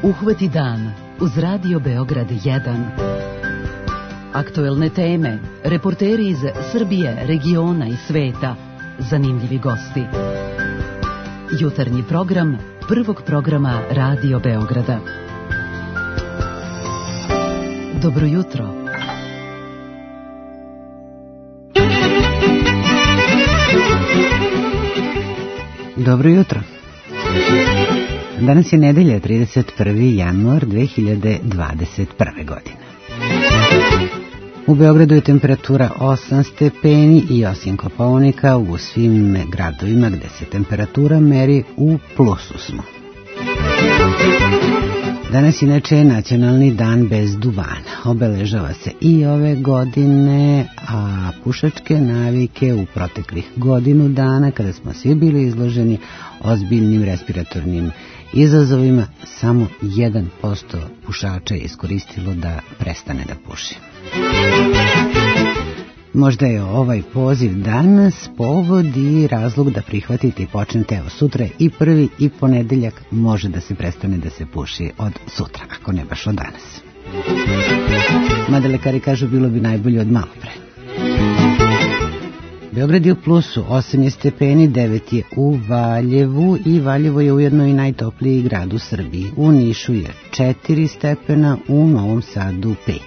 Uhvati dan uz Radio Beograd 1. Aktuelne teme, reporteri iz Srbije, regiona i sveta, zanimljivi gosti. Jutarnji program Prvog programa Radio Beograda. Dobro jutro. Dobro jutro. Danas je nedelja, 31. januar 2021. godine. U Beogradu je temperatura 8 stepeni i osim Kopaonika u svim gradovima gde se temperatura meri u plusu smo. Danas inače je nacionalni dan bez duvana. Obeležava se i ove godine, a pušačke navike u proteklih godinu dana, kada smo svi bili izloženi ozbiljnim respiratornim izazovima, samo 1% pušača je iskoristilo da prestane da puši. Možda je ovaj poziv danas povod i razlog da prihvatite i počnete. Evo, sutra i prvi i ponedeljak može da se prestane da se puši od sutra, ako ne baš od danas. Mada lekari kažu bilo bi najbolje od malo pre. Beograd je u plusu, 8 je stepeni, 9 je u Valjevu i Valjevo je ujedno i najtopliji grad u Srbiji. U Nišu je 4 stepena, u Novom Sadu 5.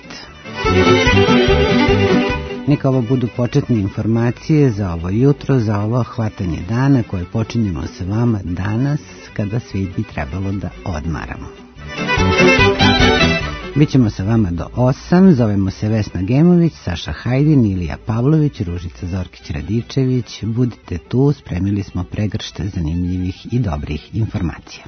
Neka ovo budu početne informacije za ovo jutro, za ovo hvatanje dana koje počinjemo sa vama danas kada svi bi trebalo da odmaramo. Bićemo sa vama do 8, zovemo se Vesna Gemović, Saša Hajdin, Ilija Pavlović, Ružica Zorkić-Radičević. Budite tu, spremili smo pregršte zanimljivih i dobrih informacija.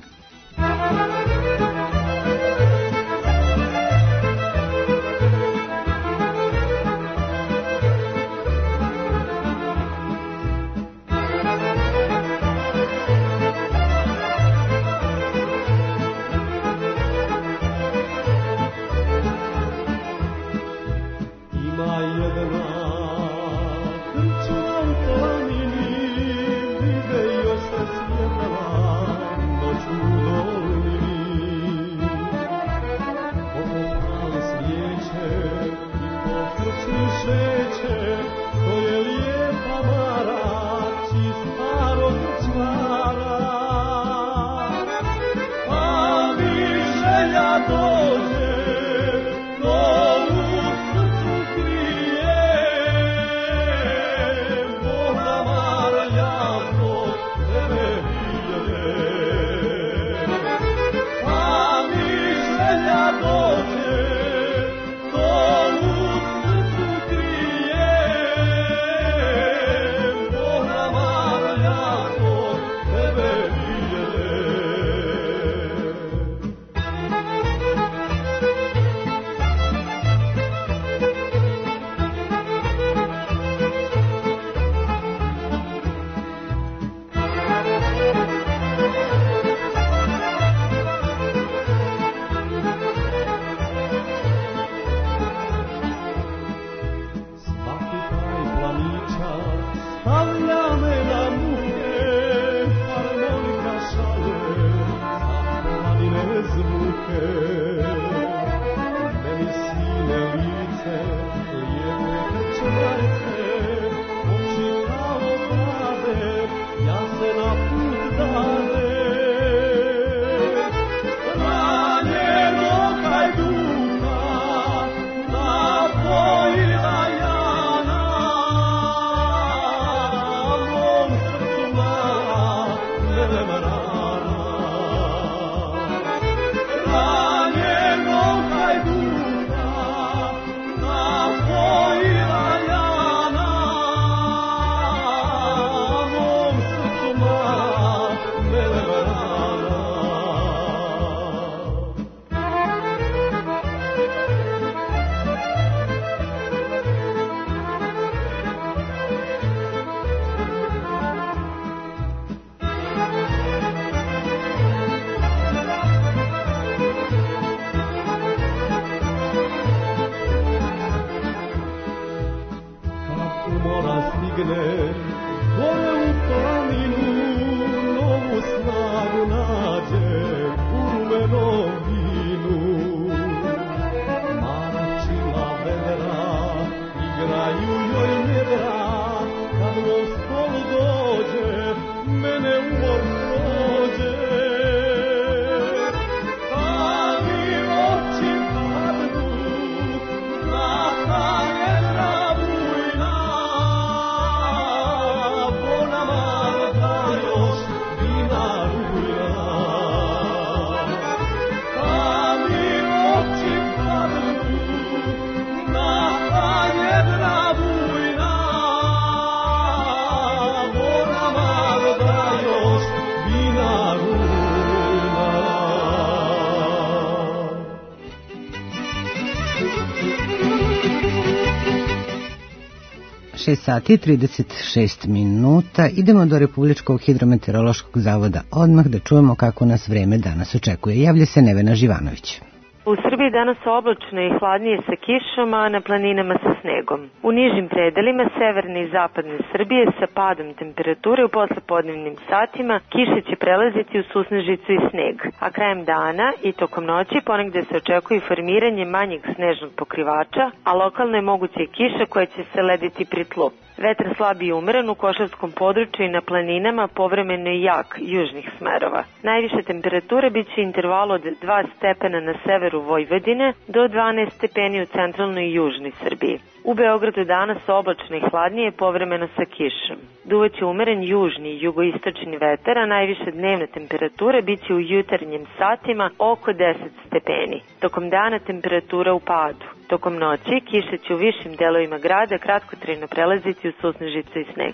6 sati i 36 minuta. Idemo do Republičkog hidrometeorološkog zavoda odmah da čujemo kako nas vreme danas očekuje. Javlja se Nevena Živanović. U Srbiji danas oblačno i hladnije sa kišom, a na planinama sa snegom. U nižim predelima severne i zapadne Srbije sa padom temperature u poslepodnevnim satima kiše će prelaziti u susnežicu i sneg, a krajem dana i tokom noći ponegde se očekuje formiranje manjeg snežnog pokrivača, a lokalno je moguće i kiša koja će se lediti pri tlu. Vetar slab i umeren u Košarskom području i na planinama, povremeno i jak južnih smerova. Najviše temperature biće u intervalu od 2 stepena na severu Vojvodine do 12 stepeni u centralnoj i južnoj Srbiji. U Beogradu danas oblačno i hladnije, povremeno sa kišom. Duvaće umeren južni i jugoistočni vetar, a najviše dnevne temperature biće u jutarnjim satima oko 10 stepeni. Tokom dana temperatura u padu. Tokom noći kiša će u višim delovima grada kratkotrajno prelaziti u susnežicu i sneg.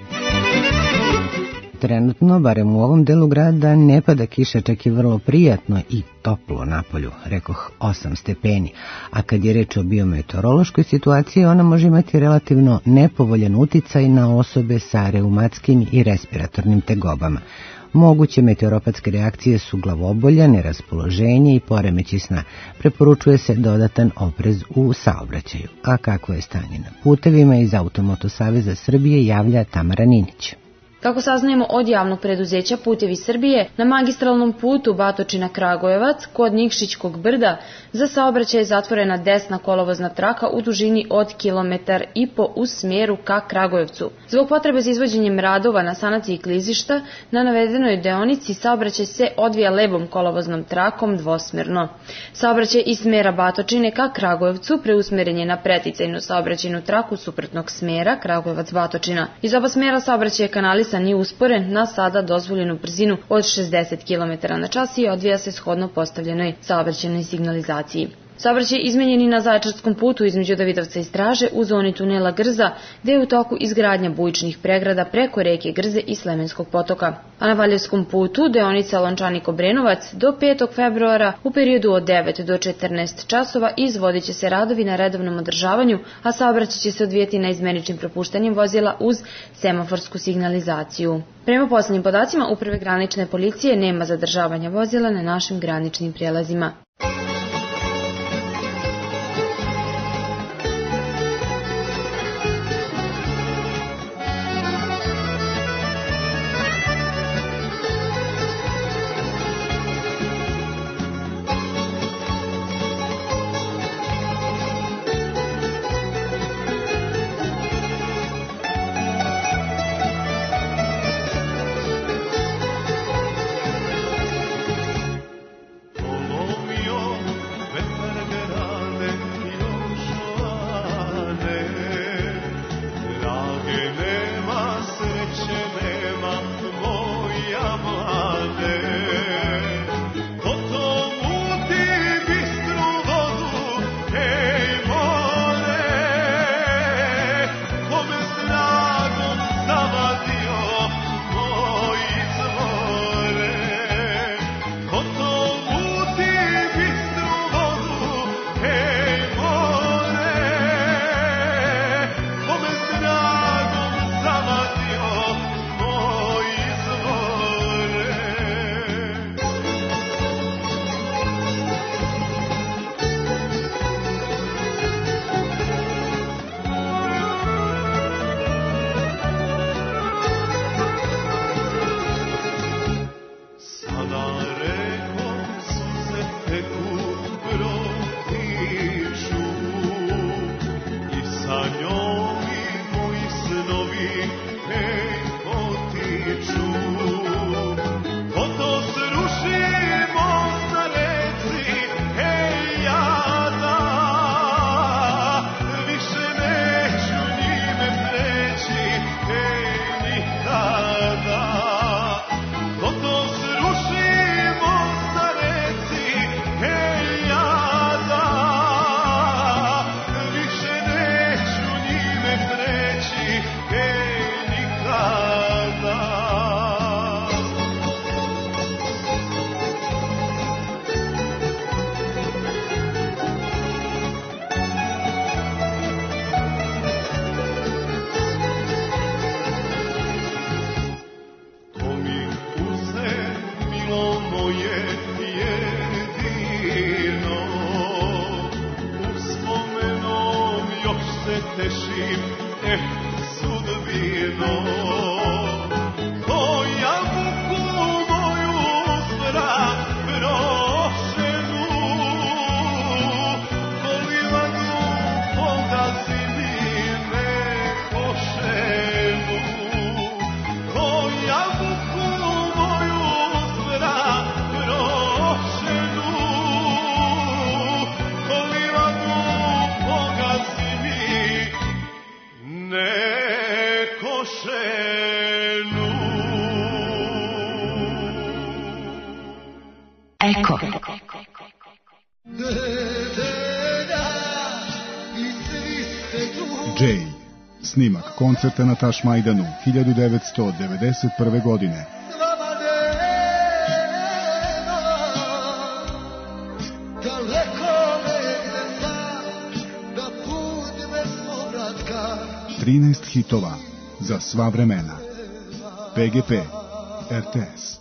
Trenutno, barem u ovom delu grada, ne pada kiša, čak je vrlo prijatno i toplo napolju, rekoh 8 stepeni. A kad je reč o biometeorološkoj situaciji, ona može imati relativno nepovoljan uticaj na osobe sa reumatskim i respiratornim tegobama. Moguće meteoropatske reakcije su glavobolja, neraspoloženje i poremeći sna. Preporučuje se dodatan oprez u saobraćaju. A kakvo je stanje na putevima, iz Automoto Saveza Srbije javlja Tamara Ninić. Kako saznajemo od javnog preduzeća Putevi Srbije, na magistralnom putu Batočina-Kragujevac kod Nikšićkog brda za saobraćaj je zatvorena desna kolovozna traka u dužini od 1,5 kilometra u smjeru ka Kragujevcu. Zbog potrebe za izvođenjem radova na sanaciji klizišta, na navedenoj deonici saobraćaj se odvija levom kolovoznom trakom dvosmerno. Saobraćaj iz smjera Batočine ka Kragujevcu preusmeren je na preticajnu saobraćajnu traku suprotnog smjera Kragujevac-Batočina. Iz oba smjera saobraćaj je kanalisan i usporen na sada dozvoljenu brzinu od 60 km na čas i odvija se shodno postavljenoj saobraćajnoj signalizaciji. Saobraćaj izmenjen i na Zaječarskom putu između Davidovca i Straže u zoni tunela Grza, gde je u toku izgradnja bujičnih pregrada preko reke Grze i Slemenskog potoka. A na Valjevskom putu, deonica Lončanik-Obrenovac, do 5. februara u periodu od 9 do 14 časova izvodit će se radovi na redovnom održavanju, a saobraćaj će se odvijeti na izmeničnim propuštanjem vozila uz semaforsku signalizaciju. Prema poslednjim podacima Uprave granične policije nema zadržavanja vozila na našim graničnim prijelazima. Eko. Jay. Snimak koncerta na Tašmajdanu 1991. godine. Trinaest hitova za sva vremena. PGP RTS.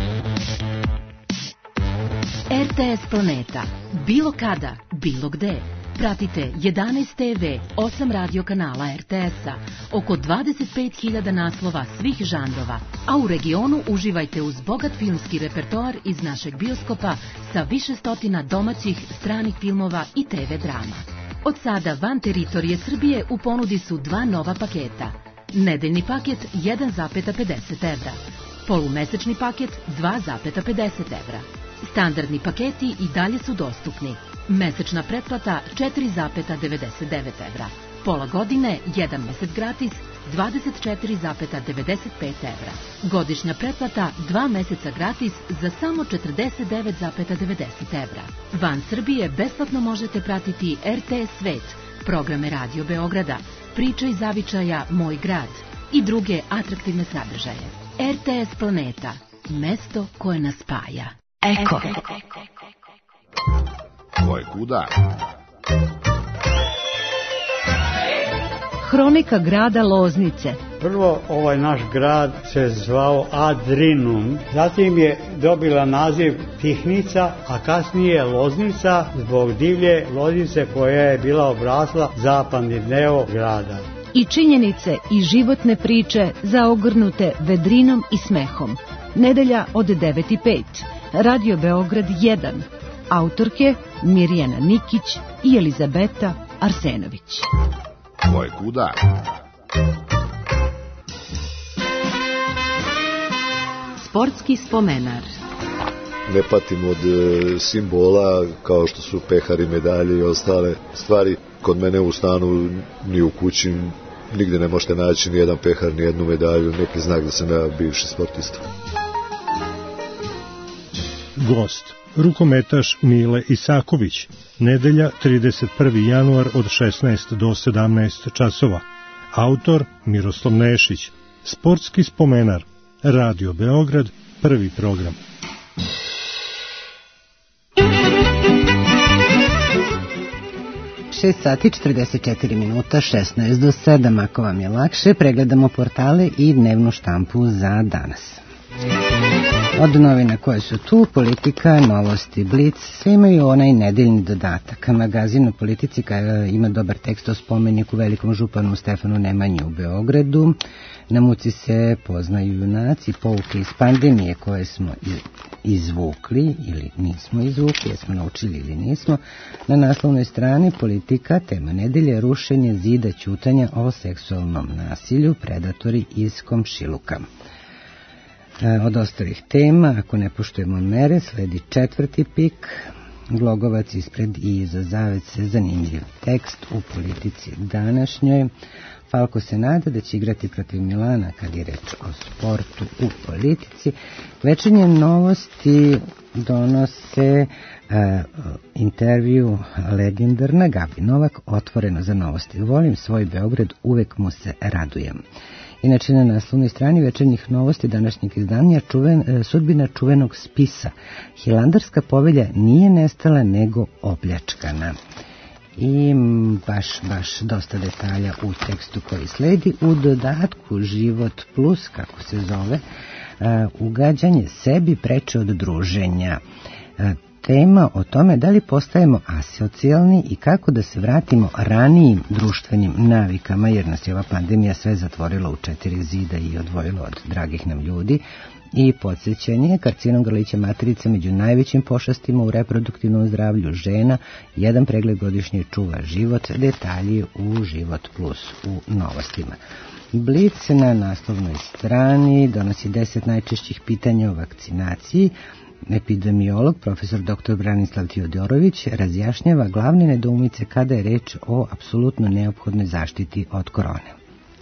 RTS Planeta. Bilo kada, bilo gde. Pratite 11 TV, 8 radio kanala RTS-a, oko 25.000 naslova svih žanrova, a u regionu uživajte uz bogat filmski repertoar iz našeg bioskopa sa više stotina domaćih, stranih filmova i TV drama. Od sada van teritorije Srbije u ponudi su dva nova paketa. Nedeljni paket 1,50 evra, polumesečni paket 2,50 evra. Standardni paketi i dalje su dostupni. Mesečna pretplata 4,99 evra. Pola godine, 1 mesec gratis, 24,95 evra. Godišnja pretplata 2 meseca gratis za samo 49,90 evra. Van Srbije besplatno možete pratiti RTS Svet, programe Radio Beograda, priče iz zavičaja Moj grad i druge atraktivne sadržaje. RTS Planeta, mesto koje nas spaja. Eko. Ko je kuda? Hronika grada Loznice. Prvo ovaj naš grad se zvao Adrinum, zatim je dobila naziv Tihnica, a kasnije Loznica zbog divlje loznice koja je bila obrasla zapadni deo grada. I činjenice i životne priče zaogrnute vedrinom i smehom. Nedelja od 9:05. Radio Beograd 1. Autorke Mirjana Nikić i Elizabeta Arsenović. Ko je kuda? Sportski spomenar. Ne patim od simbola kao što su pehari, medalje i ostale stvari. Kod mene u stanu ni u kući nigde ne možete naći ni jedan pehar, ni jednu medalju, neki znak da sam ja bivši sportista. Gost, rukometaš Mile Isaković, nedelja 31. januar od 16 do 17 časova. Autor Miroslav Nešić, sportski spomenar, Radio Beograd, prvi program. Sati 44 minuta, 16 do 7, ako vam je lakše, pregledamo portale i dnevnu štampu za danas. Od novina koje su tu, Politika, Novosti, Blic, sve imaju onaj nedeljni dodatak. Magazin o politici ima dobar tekst o spomeniku velikom županu Stefanu Nemanji u Beogradu. Na muci se poznaju junaci, pouke iz pandemije koje smo izvukli ili nismo izvukli, jesmo naučili ili nismo. Na naslovnoj strani Politika, tema nedelje, rušenje zida ćutanja o seksualnom nasilju, predatori iz komšiluka. Od ostalih tema, ako ne poštujemo mere, sledi 4. pik, Glogovac ispred i iza zavese, zanimljiv tekst u Politici današnjoj. Falko se nada da će igrati protiv Milana kad je reč o sportu u Politici. Večernje Novosti donose intervju legendarna Gabi Novak, otvoreno za novosti. Volim svoj Beograd, uvek mu se radujem. Inače, na naslovnoj strani Večernjih Novosti današnjeg izdanja sudbina čuvenog spisa. Hilandarska povelja nije nestala, nego opljačkana. I baš dosta detalja u tekstu koji sledi. U dodatku Život plus, kako se zove, Ugađanje sebi preče od druženja. Tema o tome da li postajemo asocijalni i kako da se vratimo ranijim društvenim navikama, jer nas je ova pandemija sve zatvorila u 4 zida i odvojila od dragih nam ljudi. I podsjećanje, karcinom grlića materice među najvećim pošastima u reproduktivnom zdravlju žena, jedan pregled godišnje čuva život, detalji u Život Plus u novostima. Blic na naslovnoj strani donosi 10 najčešćih pitanja o vakcinaciji. Epidemiolog, profesor dr. Branislav Tijodorović, razjašnjava glavne nedoumice kada je reč o apsolutno neophodnoj zaštiti od korone.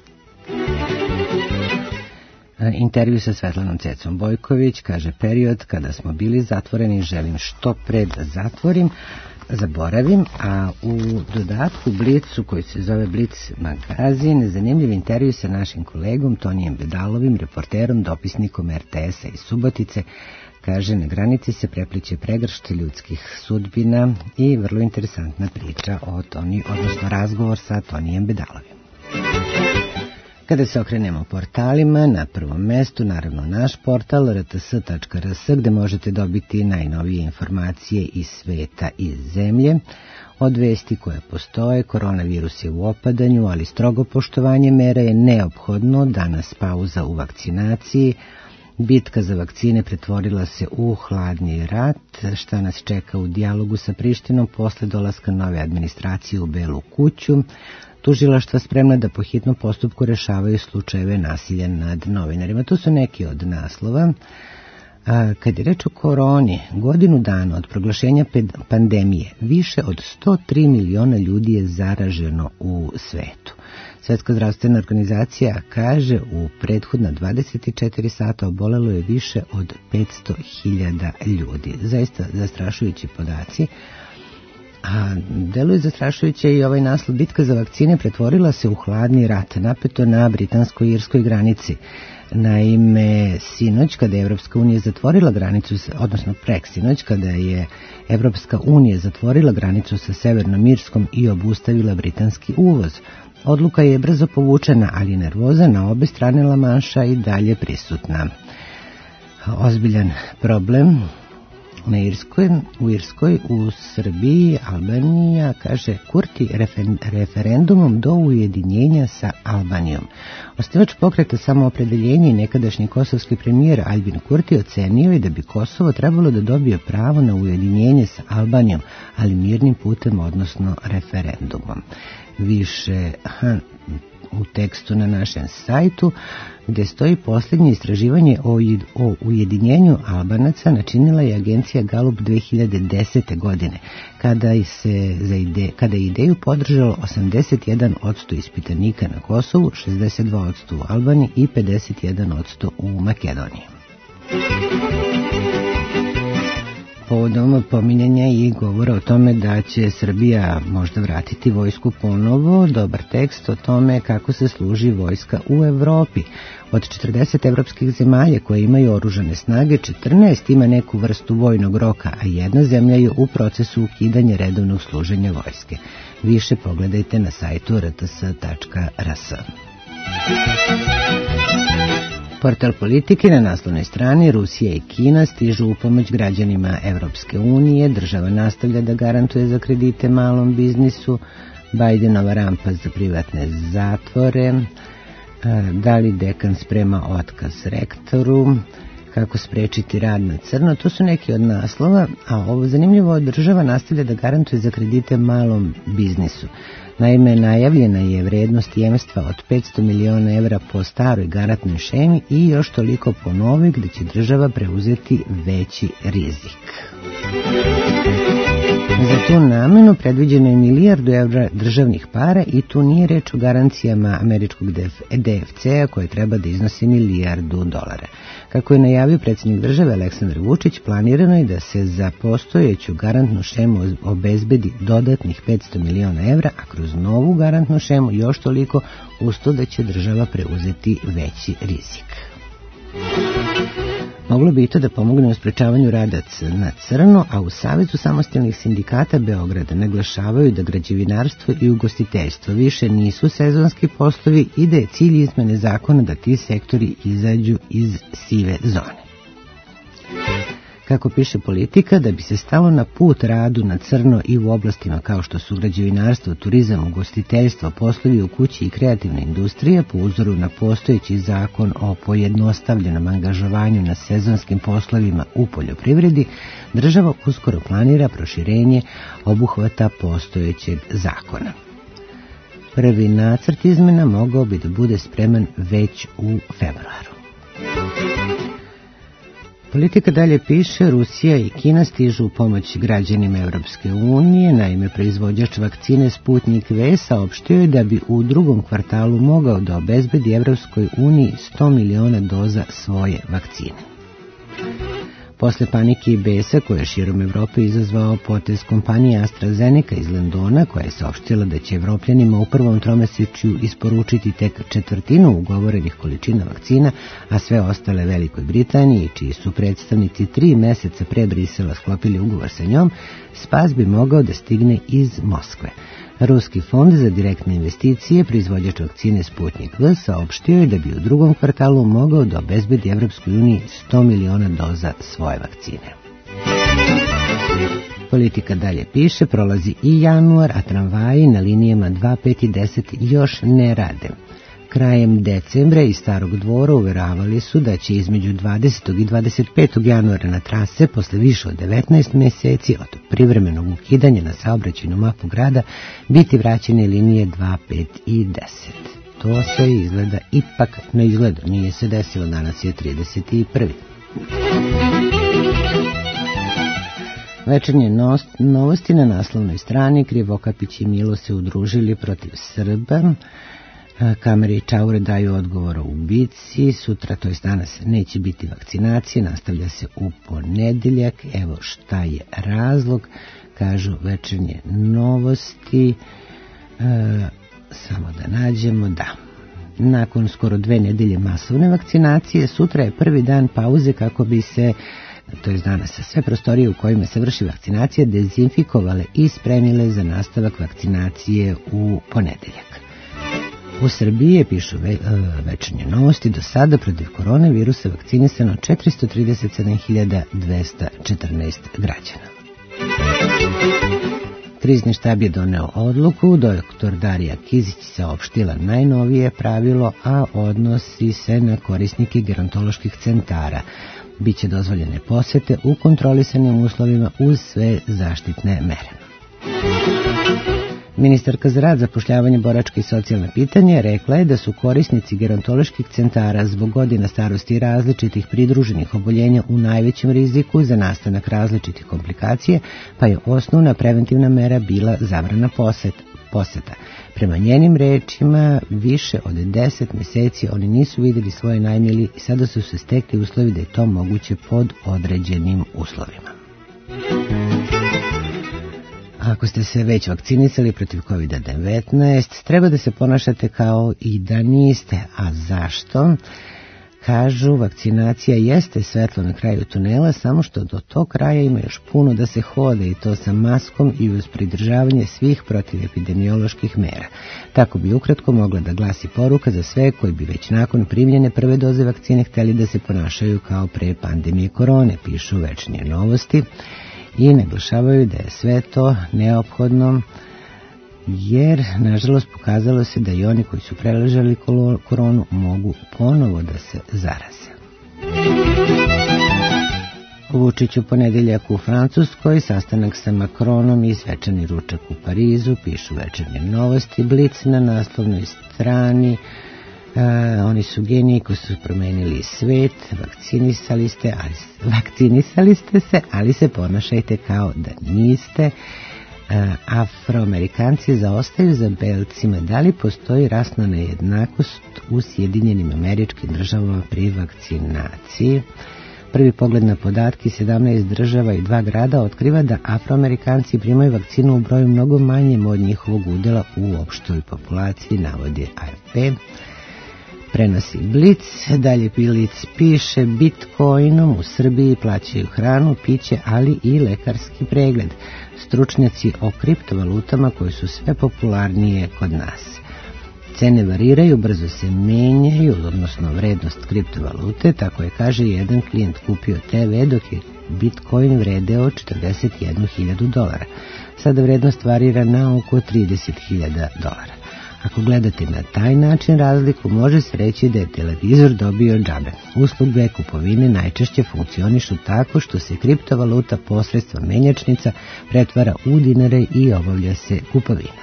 Intervju sa Svetlanom Cecom Bojković, kaže: period kada smo bili zatvoreni želim što pre da zaboravim, a u dodatku Blicu, koji se zove Blic magazin, zanimljiv intervju sa našim kolegom Tonijem Bedalovim, reporterom, dopisnikom RTS-a iz Subotice. Kaže, na granici se prepliče pregršt ljudskih sudbina i vrlo interesantna priča o Toni, odnosno razgovor sa Tonijem Bedalovim. Kada se okrenemo portalima, na prvom mestu, naravno, naš portal rts.rs, gde možete dobiti najnovije informacije iz sveta i zemlje. Od vesti koje postoje, koronavirus je u opadanju, ali strogo poštovanje mera je neophodno, danas pauza u vakcinaciji. Bitka za vakcine pretvorila se u hladni rat, šta nas čeka u dijalogu sa Prištinom posle dolaska nove administracije u Belu kuću. Tužilaštva spremna da po hitnom postupku rešavaju slučajeve nasilja nad novinarima. To su neki od naslova. Kad je reč o koroni, godinu dana od proglašenja pandemije, više od 103 miliona ljudi je zaraženo u svetu. Svetska zdravstvena organizacija kaže u prethodna 24 sata obolelo je više od 500.000 ljudi. Zaista zastrašujući podaci. A deluje zastrašujuće i ovaj naslov: bitka za vakcine pretvorila se u hladni rat, napeto na britansko-irskoj granici. Naime, sinoć kada je Evropska unija zatvorila granicu, odnosno preksinoć kada je Evropska unija zatvorila granicu sa Severnom Irskom i obustavila britanski uvoz, odluka je brzo povučena, ali nervoza na obe strane Lamanša i dalje prisutna. Ozbiljan problem u Irskoj, u Srbiji, Albanija, kaže Kurti, referendumom do ujedinjenja sa Albanijom. Osnivač pokreta Samoopredeljenje i nekadašnji kosovski premijer Albin Kurti ocenio je da bi Kosovo trebalo da dobije pravo na ujedinjenje sa Albanijom, ali mirnim putem, odnosno referendumom. Više u tekstu na našem sajtu, gde stoji: posljednje istraživanje o ujedinjenju Albanaca načinila je agencija Gallup 2010. godine, kada je ideju podržalo 81% ispitanika na Kosovu, 62% u Albaniji i 51% u Makedoniji. Povodom pominjanja i govora o tome da će Srbija možda vratiti vojsku ponovo, dobar tekst o tome kako se služi vojska u Evropi. Od 40 evropskih zemalja koje imaju oružane snage, 14 ima neku vrstu vojnog roka, a jedna zemlja je u procesu ukidanja redovnog služenja vojske. Više pogledajte na sajtu rts.rs. Portal Politike na naslovnoj strani: Rusija i Kina stižu u pomoć građanima Evropske unije, država nastavlja da garantuje za kredite malom biznisu, Bajdenova rampa za privatne zatvore, da li dekan sprema otkaz rektoru, kako sprečiti rad na crno. To su neki od naslova, a ovo zanimljivo: država nastavlja da garantuje za kredite malom biznisu. Naime, najavljena je vrednost jemstva od 500 miliona evra po staroj garantnoj šemi i još toliko po novoj, gde će država preuzeti veći rizik. Za tu namenu predviđeno je $1 milijardu državnih para i tu nije reč o garancijama američkog DFC-a koje treba da iznosi $1 milijardu. Kako je najavio predsjednik države Aleksandar Vučić, planirano je da se za postojeću garantnu šemu obezbedi dodatnih 500 miliona evra, a kroz novu garantnu šemu još toliko, uz to da će država preuzeti veći rizik. Moglo bi i to da pomogne u sprečavanju rada na crno, a u Savezu samostalnih sindikata Beograda naglašavaju da građevinarstvo i ugostiteljstvo više nisu sezonski poslovi i da je cilj izmene zakona da ti sektori izađu iz sive zone. Kako piše Politika, da bi se stalo na put radu na crno i u oblastima kao što su građevinarstvo, turizam, ugostiteljstvo, poslovi u kući i kreativna industrija, po uzoru na postojeći zakon o pojednostavljenom angažovanju na sezonskim poslovima u poljoprivredi, država uskoro planira proširenje obuhvata postojećeg zakona. Prvi nacrt izmena mogao bi da bude spreman već u februaru. Politika dalje piše, Rusija i Kina stižu u pomoć građanima Evropske unije. Naime, proizvođač vakcine Sputnik V saopštio je da bi u drugom kvartalu mogao da obezbedi Evropskoj uniji 100 miliona doza svoje vakcine. Posle panike i besa koje je širom Evrope izazvao potez kompanije AstraZeneca iz Londona, koja je saopštila da će Evropljanima u prvom tromesečju isporučiti tek četvrtinu ugovorenih količina vakcina, a sve ostale Velikoj Britaniji, čiji su predstavnici 3 meseca pre Brisela sklopili ugovor sa njom, spas bi mogao da stigne iz Moskve. Ruski fond za direktne investicije, proizvođač vakcine Sputnik V, saopštio je da bi u drugom kvartalu mogao da obezbedi Evropskoj uniji 100 miliona doza svoje vakcine. Politika dalje piše, prolazi i januar, a tramvaji na linijama 2, 5 i 10 još ne rade. Krajem decembra iz Starog Dvora uveravali su da će između 20. i 25. januara na trase posle više od 19 meseci od privremenog ukidanja na saobraćajnu mapu grada biti vraćene linije 2, 5 i 10. To se izgleda ipak ne izgleda, nije se desilo, danas je 31. Večernje novosti na naslovnoj strani. Krivokapić i Milo se udružili protiv Srba. Kamere i čaure daju odgovor o ubici. Sutra, to jest danas, neće biti vakcinacije, nastavlja se u ponedeljak. Evo šta je razlog, kažu Večernje novosti. Samo da nađemo, da. Nakon skoro 2 nedelje masovne vakcinacije, sutra je prvi dan pauze kako bi se, to je danas, sve prostorije u kojima se vrši vakcinacija dezinfikovale i spremile za nastavak vakcinacije u ponedeljak. U Srbiji, pišu Večernje novosti, do sada protiv koronavirusa vakcinisano 437.214 građana. Krizni štab je doneo odluku, doktor Darija Kizić saopštila najnovije pravilo, a odnosi se na korisnike gerontoloških centara. Biće dozvoljene posete u kontrolisanim uslovima uz sve zaštitne mere. Ministarka za rad, zapošljavanje, boračka i socijalna pitanja rekla je da su korisnici gerontoloških centara zbog godina starosti i različitih pridruženih oboljenja u najvećem riziku za nastanak različitih komplikacije, pa je osnovna preventivna mera bila zabrana poseta. Prema njenim rečima, više od 10 meseci oni nisu vidjeli svoje najmili i sada su se stekli uslovi da je to moguće pod određenim uslovima. Ako ste se već vakcinisali protiv COVID-19, treba da se ponašate kao i da niste. A zašto? Kažu, vakcinacija jeste svetlo na kraju tunela, samo što do tog kraja ima još puno da se hode, i to sa maskom i uz pridržavanje svih protivepidemioloških mera. Tako bi ukratko mogla da glasi poruka za sve koji bi već nakon primljene prve doze vakcine hteli da se ponašaju kao pre pandemije korone, pišu Večernje novosti. I naglašavaju da je sve to neophodno, jer nažalost pokazalo se da i oni koji su preležali koronu mogu ponovo da se zaraze. Vučić u ponedeljak u Francuskoj, sastanak sa Macronom i svečani ručak u Parizu, pišu Večernje novosti. Blic na naslovnoj strani. Oni su geniji koji su promenili svet, vakcinisali ste se, ali se ponašajte kao da niste. Afroamerikanci zaostaju za belcima. Da li postoji rasna nejednakost u Sjedinjenim Američkim Državama pri vakcinaciji? Prvi pogled na podatke 17 država i 2 grada otkriva da Afroamerikanci primaju vakcinu u broju mnogo manjem od njihovog udela u opštoj populaciji, navodi AFP. Prenosi Blic, dalje Blic piše: Bitcoinom u Srbiji plaćaju hranu, piće, ali i lekarski pregled. Stručnjaci o kriptovalutama koje su sve popularnije kod nas. Cene variraju, brzo se menjaju, odnosno vrednost kriptovalute, tako je, kaže, jedan klijent kupio TV dok je Bitcoin vredeo $41.000. Sada vrednost varira na oko $30.000. Ako gledate na taj način razliku, može se reći da je televizor dobio džabe. Usluge kupovine najčešće funkcionišu tako što se kriptovaluta posredstvom menjačnica pretvara u dinare i obavlja se kupovina.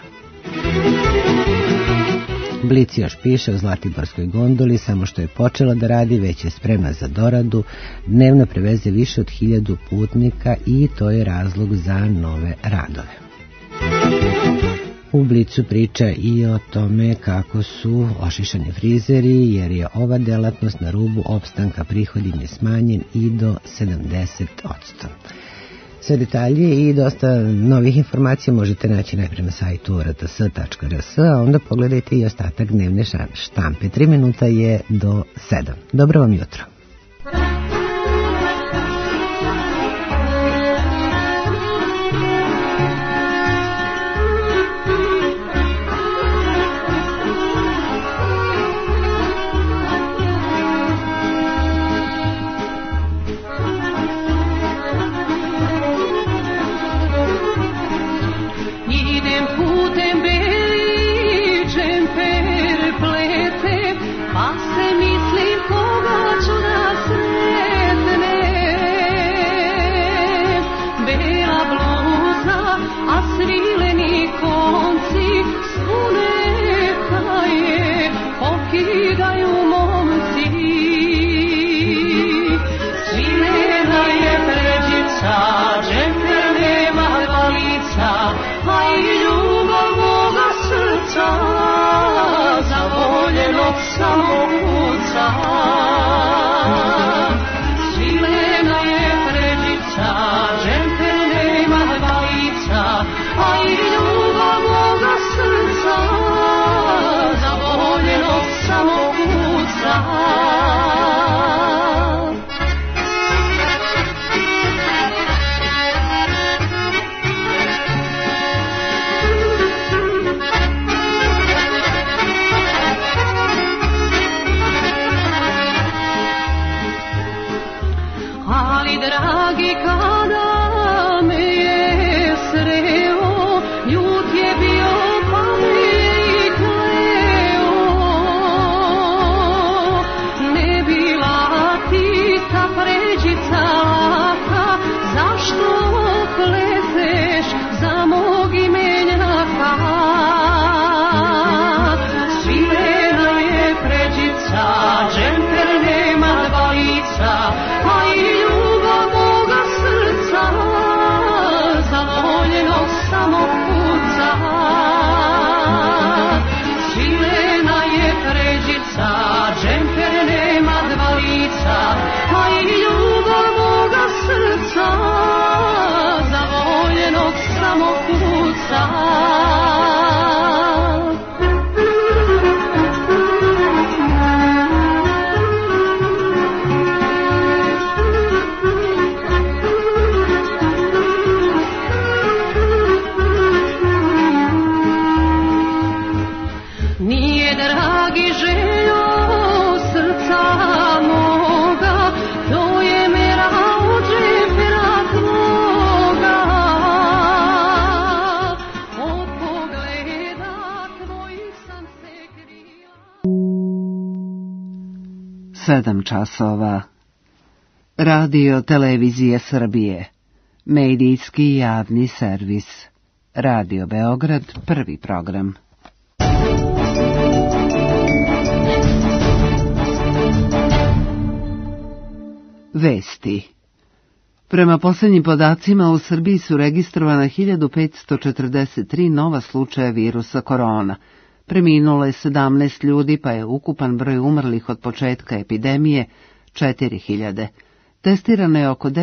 Blic još piše o Zlatiborskoj gondoli, samo što je počela da radi, već je spremna za doradu, dnevno preveze više od 1000 putnika i to je razlog za nove radove. U Blicu priča i o tome kako su ošišani frizeri, jer je ova delatnost na rubu opstanka, prihod im je smanjen i do 70%. Sve detalje i dosta novih informacija možete naći najprije na sajtu rts.rs, a onda pogledajte i ostatak dnevne štampe. 3 minuta je do 7. Dobro vam jutro. časova. Radio Televizije Srbije. Medijski javni servis. Radio Beograd, prvi program. Vesti. Prema posljednjim podacima u Srbiji su registrovana 1543 nova slučaja virusa korona. Preminulo je 17 ljudi, pa je ukupan broj umrlih od početka epidemije 4000. Testirano je oko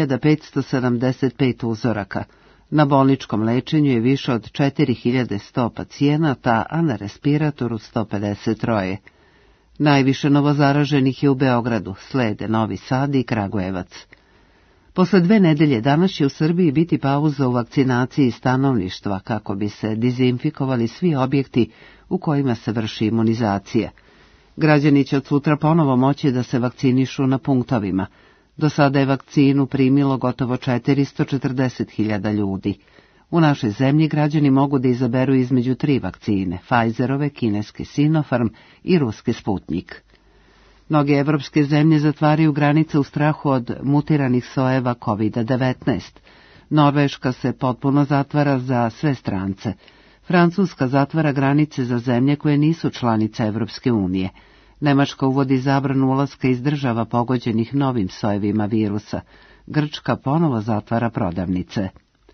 9575 uzoraka. Na bolničkom lečenju je više od 4100 pacijenata, a na respiratoru 153. Najviše novozaraženih je u Beogradu, slede Novi Sad i Kragujevac. Posle 2 nedelje danas će u Srbiji biti pauza u vakcinaciji stanovništva kako bi se dezinfikovali svi objekti u kojima se vrši imunizacija. Građani će od sutra ponovo moći da se vakcinišu na punktovima. Do sada je vakcinu primilo gotovo 440.000 ljudi. U našoj zemlji građani mogu da izaberu između 3 vakcine, Pfizerove, kineske Sinopharm i ruske Sputnik. Mnoge evropske zemlje zatvaraju granice u strahu od mutiranih sojeva COVID-19. Norveška se potpuno zatvara za sve strance. Francuska zatvara granice za zemlje koje nisu članice Evropske unije. Nemačka uvodi zabranu ulaska iz država pogođenih novim sojevima virusa. Grčka ponovo zatvara prodavnice.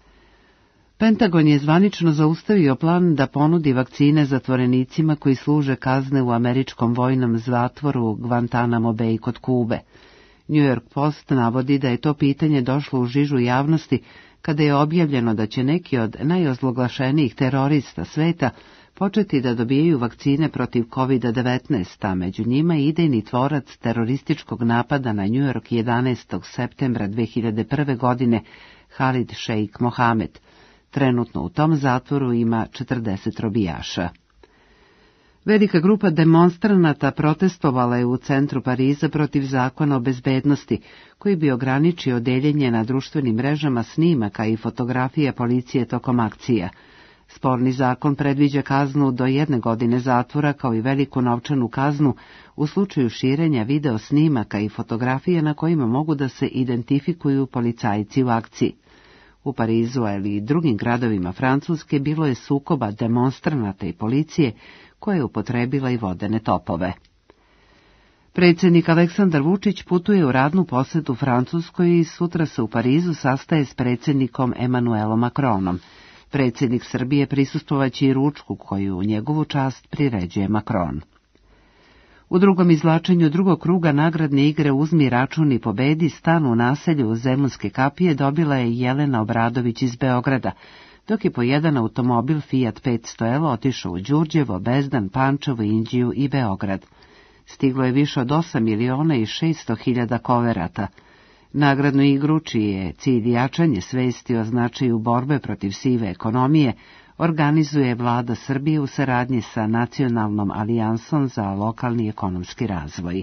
Pentagon je zvanično zaustavio plan da ponudi vakcine zatvorenicima koji služe kazne u američkom vojnom zatvoru Guantanamo Bay kod Kube. New York Post navodi da je to pitanje došlo u žižu javnosti kada je objavljeno da će neki od najozloglašenijih terorista sveta početi da dobijaju vakcine protiv COVID-19, a među njima je idejni tvorac terorističkog napada na New York 11. septembra 2001. godine Khalid Sheikh Mohammed. Trenutno u tom zatvoru ima 40 robijaša. Velika grupa demonstranata protestovala je u centru Pariza protiv zakona o bezbednosti, koji bi ograničio deljenje na društvenim mrežama snimaka i fotografija policije tokom akcija. Sporni zakon predviđa kaznu do 1 godine zatvora kao i veliku novčanu kaznu u slučaju širenja video snimaka i fotografije na kojima mogu da se identifikuju policajci u akciji. U Parizu, ali i drugim gradovima Francuske, bilo je sukoba demonstranata i policije koja je upotrebila i vodene topove. Predsjednik Aleksandar Vučić putuje u radnu posetu Francuskoj i sutra se u Parizu sastaje s predsjednikom Emanuelom Macronom. Predsjednik Srbije prisustvovaće i ručku koju u njegovu čast priređuje Macron. U drugom izvlačenju drugog kruga nagradne igre Uzmi račun i pobedi stan u naselju Zemunske kapije dobila je Jelena Obradović iz Beograda, dok je po jedan automobil Fiat 500L otišao u Đurđevo, Bezdan, Pančevo, Inđiju i Beograd. Stiglo je više od 8.600.000 koverata. Nagradnu igru, čiji je cilj jačanje svesti o značaju borbe protiv sive ekonomije, organizuje Vlada Srbije u saradnji sa Nacionalnom alijansom za lokalni ekonomski razvoj.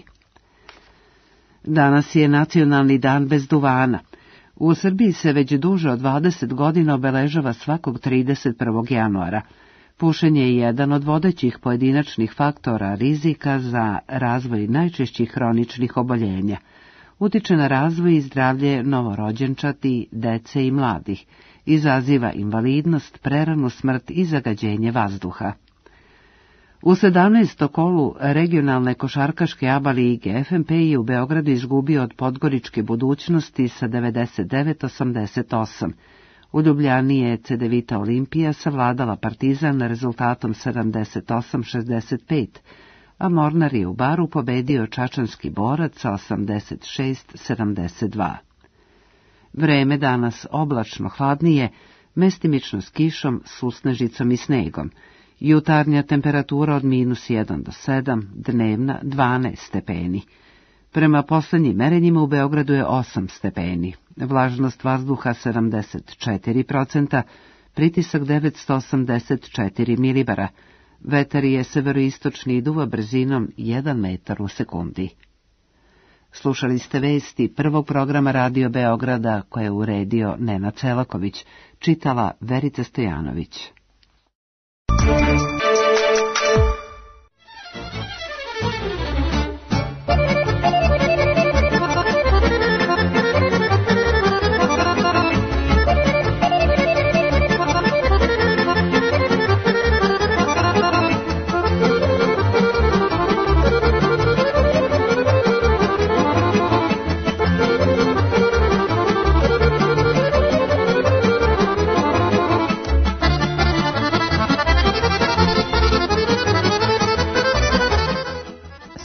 Danas je Nacionalni dan bez duvana. U Srbiji se već duže od 20 godina obeležava svakog 31. januara. Pušenje je jedan od vodećih pojedinačnih faktora rizika za razvoj najčešćih hroničnih oboljenja. Utiče na razvoj i zdravlje novorođenčadi, dece i mladih. Izaziva invalidnost, preranu smrt i zagađenje vazduha. U 17. kolu regionalne košarkaške ABA lige FNP je u Beogradu izgubio od Podgoričke Budućnosti sa 99-88. U Ljubljani je Cedevita Olimpija savladala Partizan rezultatom 78-65, a Mornar je u Baru pobedio Čačanski Borac sa 86-72. Vreme danas oblačno hladnije, mestimično s kišom, susnežicom i snegom. Jutarnja temperatura od -1 do 7, dnevna 12 stepeni. Prema poslednjim merenjima u Beogradu je 8 stepeni. Vlažnost vazduha 74%, pritisak 984 milibara. Vetar je severoistočni i duva brzinom 1 metar u sekundi. Slušali ste vesti prvog programa Radio Beograda koje je uredio Nenad Celaković, čitala Verica Stojanović.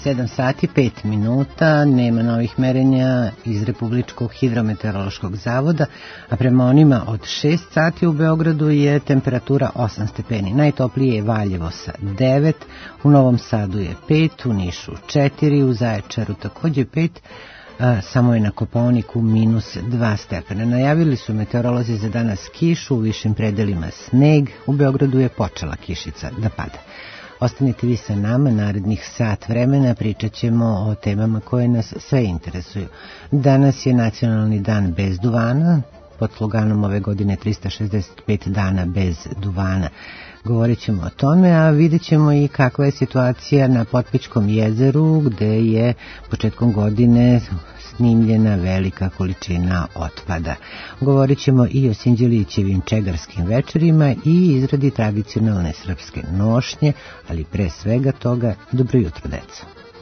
7 sati 5 minuta, nema novih merenja iz Republičkog hidrometeorološkog zavoda, a prema onima od 6 sati u Beogradu je temperatura 8 stepeni. Najtoplije je Valjevo sa 9, u Novom Sadu je 5, u Nišu 4, u Zaječaru takođe 5, samo je na Kopaoniku minus 2 stepena. Najavili su meteorolozi za danas kišu, u višim predelima sneg, u Beogradu je počela kišica da pada. Ostanite vi sa nama, narednih sat vremena pričat ćemo o temama koje nas sve interesuju. Danas je Nacionalni dan bez duvana, pod sloganom ove godine 365 dana bez duvana. Govorit ćemo o tome, a vidjet ćemo i kakva je situacija na Potpećkom jezeru, gde je početkom godine snimljena velika količina otpada. Govorit ćemo i o Sinđelićevim čegarskim večerima i izradi tradicionalne srpske nošnje, ali pre svega toga, dobro jutro, deco.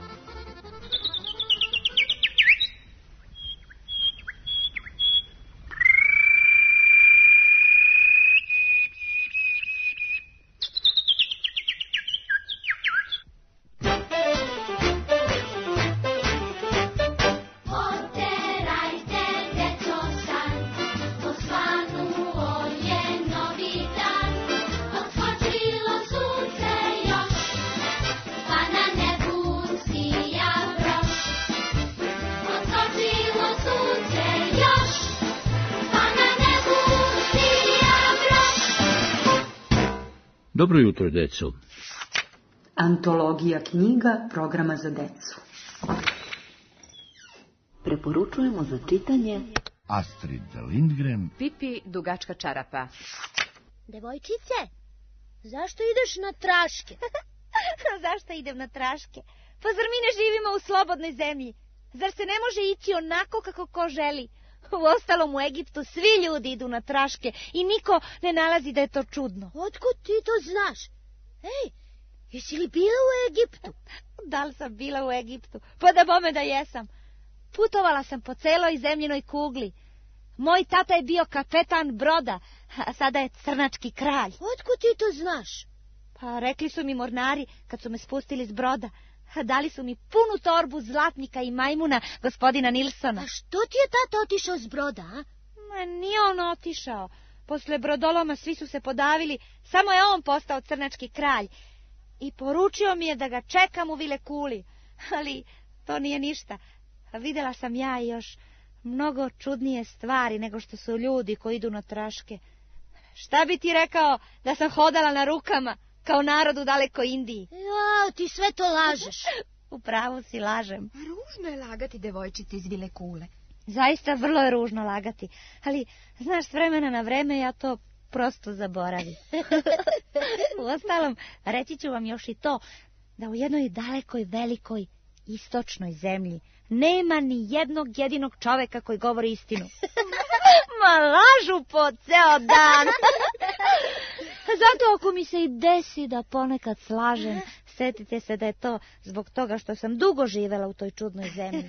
Dobro jutro, deco. Antologija knjiga programa za decu. Preporučujemo za čitanje Astrid Lindgren, Pipi dugačka čarapa. Devojčice, zašto ideš na traške? Zašto idem na traške? Pa zar mi ne živimo u slobodnoj zemlji? Zar se ne može ići onako kako ko želi? Uostalom u Egiptu svi ljudi idu na traške i niko ne nalazi da je to čudno. Otkud ti to znaš? Ej, jesi li bila u Egiptu? Da li sam bila u Egiptu? Pa da bome da jesam. Putovala sam po celoj zemljinoj kugli. Moj tata je bio kapetan broda, a sada je crnački kralj. Otkud ti to znaš? Pa rekli su mi mornari kad su me spustili s broda. Dali su mi punu torbu zlatnika i majmuna gospodina Nilsona. A što ti je tata otišao s broda, a? Ma nije on otišao. Posle brodoloma svi su se podavili, samo je on postao crnački kralj. I poručio mi je da ga čekam u Vile Kuli. Ali to nije ništa. Videla sam ja još mnogo čudnije stvari nego što su ljudi koji idu na traške. Šta bi ti rekao da sam hodala na rukama kao narod u dalekoj Indiji? Ja, ti sve to lažeš. Upravo si, lažem. Ružno je lagati devojčici iz Vile Kule. Zaista vrlo je ružno lagati, ali znaš, s vremena na vreme ja to prosto zaboravim. Uostalom, reći ću vam još i to, da u jednoj dalekoj, velikoj, istočnoj zemlji nema ni jednog jedinog čoveka koji govori istinu. Ma lažu po ceo dan. Zato ako mi se i desi da ponekad slažem, setite se da je to zbog toga što sam dugo živela u toj čudnoj zemlji.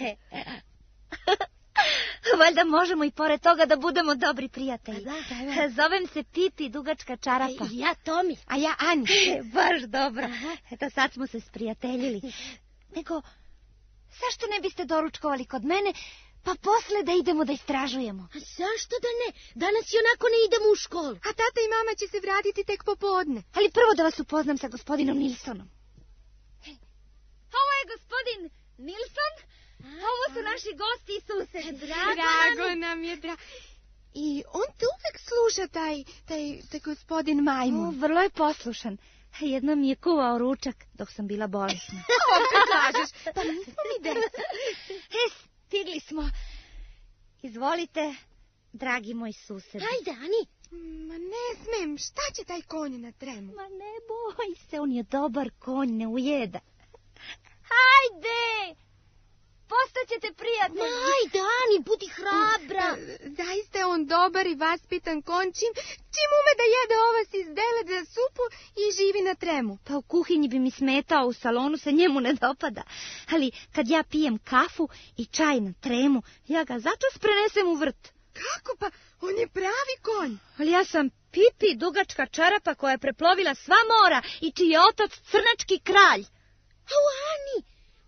Valjda možemo i pored toga da budemo dobri prijatelji. Da. Zovem se Pipi dugačka čarapa. Ja Tomi, a ja Ani. Baš dobro. Eto sad smo se sprijateljili. Nego, zašto ne biste doručkovali kod mene, pa posle da idemo da istražujemo? A zašto da ne? Danas i onako ne idemo u školu. A tata i mama će se vratiti tek popodne. Ali prvo da vas upoznam sa gospodinom Nilsonom. Ovo je gospodin Nilson, a ovo su naši gosti i susedi. Drago nam je, I on te uvek sluša, taj gospodin Majmun. Vrlo je poslušan. Jednom mi je kuvao ručak dok sam bila bolesna. Opet lažeš, pa nismo mi deca. Stigli smo. Izvolite, dragi moj sused. Ajde, Ani. Ma ne smem, šta će taj konj na tremu? Ma ne boj se, on je dobar konj, ne ujeda. Hajde! Postaćete prijatelji. Ajde, Ani, budi hrabra. Zaista je on dobar i vaspitan konj, čim ume da jede ovas iz dele za supu i živi na tremu. Pa u kuhinji bi mi smetao, u salonu se njemu ne dopada. Ali kad ja pijem kafu i čaj na tremu, ja ga začas prenesem u vrt. Kako pa? On je pravi konj. Ali ja sam Pipi dugačka čarapa koja je preplovila sva mora i čiji je otac crnački kralj. Au, Ani,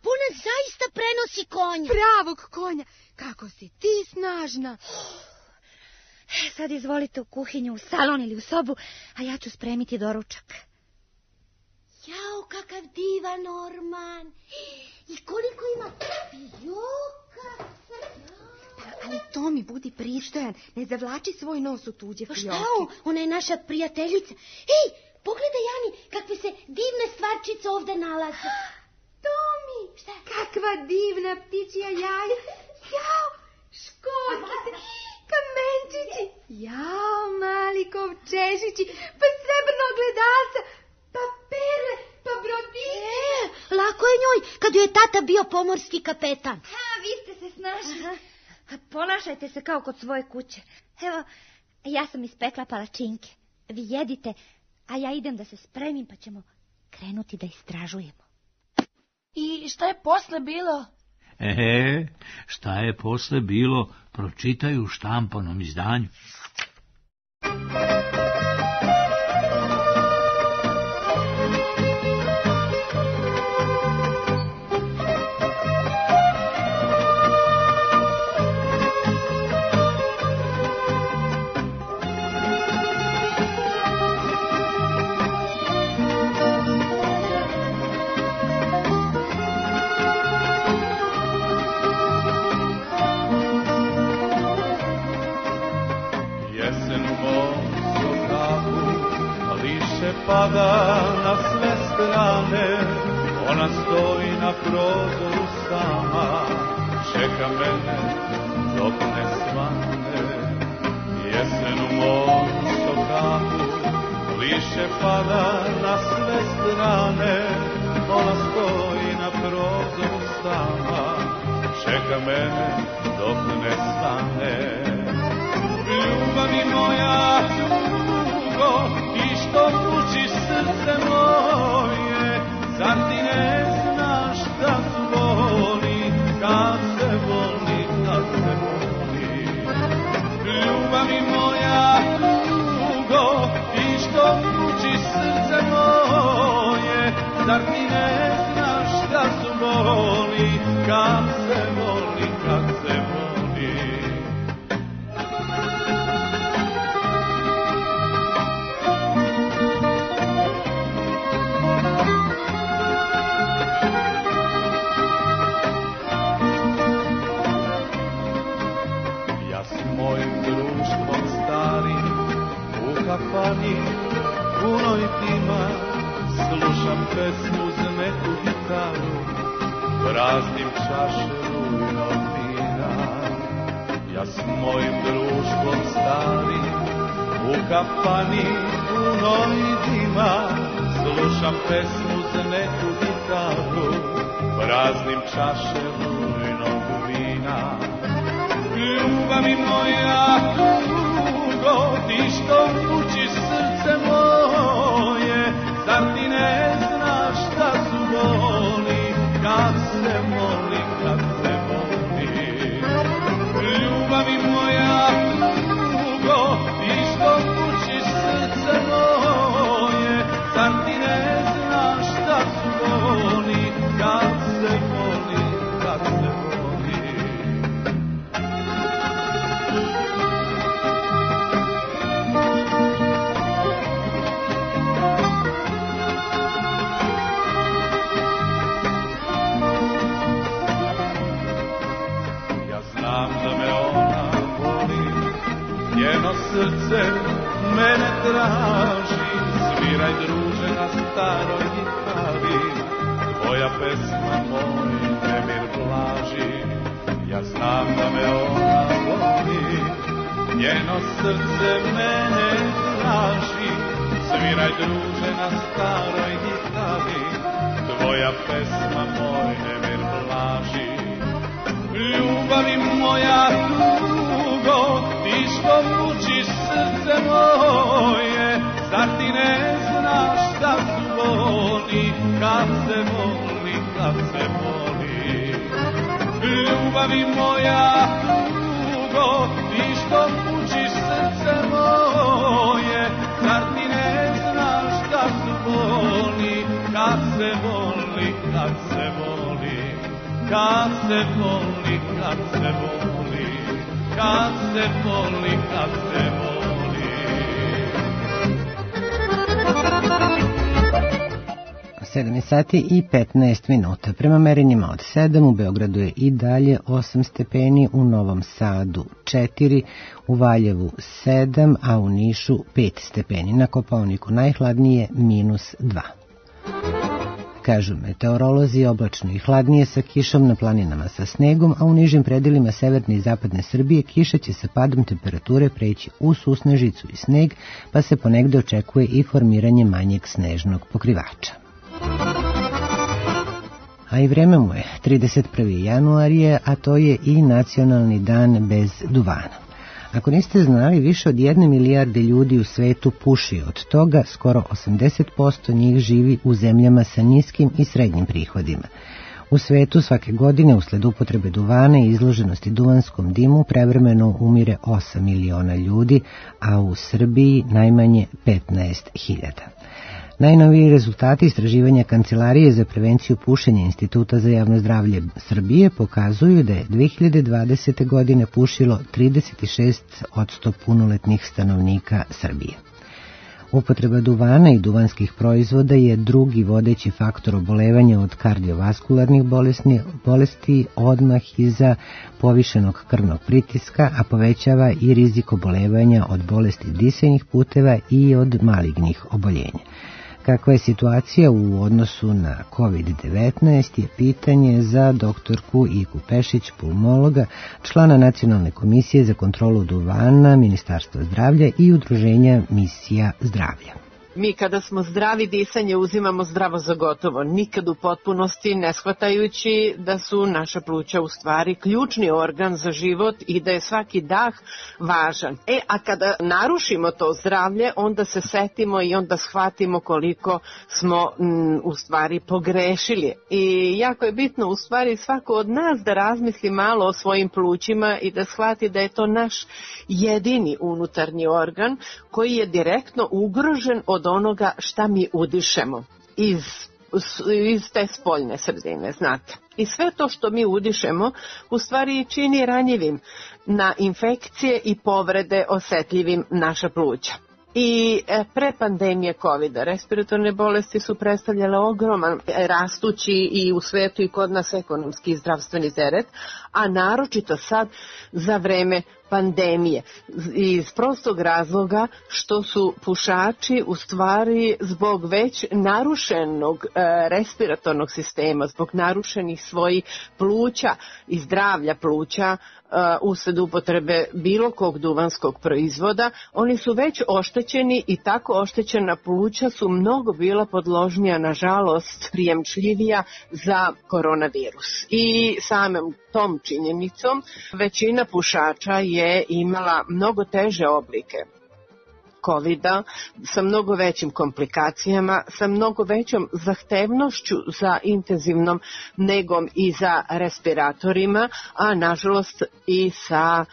Ona zaista prenosi konja. Pravog konja. Kako si ti snažna. Sad izvolite u kuhinju, u salon ili u sobu, a ja ću spremiti doručak. Jao, kakav divan orman. I koliko ima fioka. Ali Tomi, budi pristojan, ne zavlači svoj nos u tuđe fioke. Šta, ona je naša prijateljica. Ej, pogledaj, Ani, kakve se divne stvarčice ovde nalaze. Tomi, šta? Kakva divna ptičija jaja. Jao, školjkice, kamenčići. Jao, mali kovčežići, pa srebrno ogledalca, pa perle, pa brodice. Lako je njoj, kad joj je tata bio pomorski kapetan. Vi ste se snašli. Ponašajte se kao kod svoje kuće. Evo, ja sam ispekla palačinke. Vi jedite, a ja idem da se spremim, pa ćemo krenuti da istražujemo. I šta je posle bilo? Šta je posle bilo, pročitaju u štampanom izdanju. Pada na sve strane, ona stoji na prozoru sama, čeka mene dok ne svane. Jesen u mom sokaku, lišće pada na sve strane, ona stoji na prozoru sama, čeka mene dok ne svane. Ljubavi moja tugo, i što muči srce moje, zar ti ne znaš da su boli, kad se voli, kad se voli. Ljubavi moja tugo, i što muči srce moje, zar ti ne znaš da su boli, kad se voli, kad se voli. Kafani, punoj tima, slušam pesmu uz neku gitaru, praznim čaše rujnog vina. Ja s mojim društvom starim, u kafani, punoj tima, slušam pesmu uz neku gitaru, praznim čaše rujnog vina. Ljubavi moja tugo, ti što muči srce moje, zar ti ne znaš da su boli, kad se moli, kad se moli. Ljubavi moja tugo, ti što muči srce moje, zar ti ne znaš da su boli, kad se moli, kad se moli. Srce mene traži, sviraj druže na staroj gitari, tvoja pesma moj nemir blaži. Ja znam da me ona voli, njeno srce mene traži, sviraj druže na staroj gitari, tvoja pesma moj nemir blaži. Ljubavi moja tugo, ti što mučiš srce moje, zar ti ne znaš da su boli, kad se voli, kad se voli. Ljubavi moja tugo, ti što mučiš srce moje, zar ti ne znaš da su boli, kad se voli, kad se voli. kad se voli, kad se voli, kad se voli, kad se voli. 7 sati i 15 minuta. Prema merenjima od 7 u Beogradu je i dalje 8 stepeni, u Novom Sadu 4, u Valjevu 7, a u Nišu 5 stepeni. Na Kopaoniku najhladnije -2. Kažu meteorolozi, oblačno i hladnije sa kišom, na planinama sa snegom, a u nižim predelima severne i zapadne Srbije kiša će sa padom temperature preći u susnežicu i sneg, pa se ponegde očekuje i formiranje manjeg snežnog pokrivača. A i vreme mu je 31. januar je, a to je i nacionalni dan bez duvana. Ako niste znali, više od 1 milijarde ljudi u svetu puši, od toga skoro 80% njih živi u zemljama sa niskim i srednjim prihodima. U svetu svake godine usled upotrebe duvana i izloženosti duvanskom dimu prevremeno umire 8 miliona ljudi, a u Srbiji najmanje 15.000. Najnoviji rezultati istraživanja Kancelarije za prevenciju pušenja Instituta za javno zdravlje Srbije pokazuju da je 2020. godine pušilo 36% punoletnih stanovnika Srbije. Upotreba duvana i duvanskih proizvoda je drugi vodeći faktor obolevanja od kardiovaskularnih bolesti odmah iza povišenog krvnog pritiska, a povećava i rizik obolevanja od bolesti disajnih puteva i od malignih oboljenja. Kakva je situacija u odnosu na COVID-19 je pitanje za doktorku Iku Pešić, pulmologa, člana Nacionalne komisije za kontrolu duvana, Ministarstva zdravlja i udruženja Misija zdravlja. Mi kada smo zdravi, disanje uzimamo zdravo za gotovo, nikad u potpunosti ne shvatajući da su naša pluća u stvari ključni organ za život i da je svaki dah važan. A kada narušimo to zdravlje, onda se setimo i onda shvatimo koliko smo u stvari pogrešili. I jako je bitno u stvari svako od nas da razmisli malo o svojim plućima i da shvati da je to naš jedini unutarnji organ koji je direktno ugrožen od onoga šta mi udišemo iz te spoljne sredine, znate. I sve to što mi udišemo u stvari čini ranjivim na infekcije i povrede, osetljivim naša pluća. I pre pandemije COVID-a respiratorne bolesti su predstavljale ogroman rastući i u svetu i kod nas ekonomski i zdravstveni teret, a naročito sad za vreme pandemije. Iz prostog razloga što su pušači u stvari zbog već narušenog respiratornog sistema, zbog narušenih svojih pluća i zdravlja pluća usled upotrebe bilo kog duvanskog proizvoda, oni su već oštećeni i tako oštećena pluća su mnogo bila podložnija, nažalost, prijemčljivija za koronavirus. I samom tom činjenicom većina pušača je imala mnogo teže oblike COVID-a sa mnogo većim komplikacijama, sa mnogo većom zahtevnošću za intenzivnom negom i za respiratorima, a nažalost i sa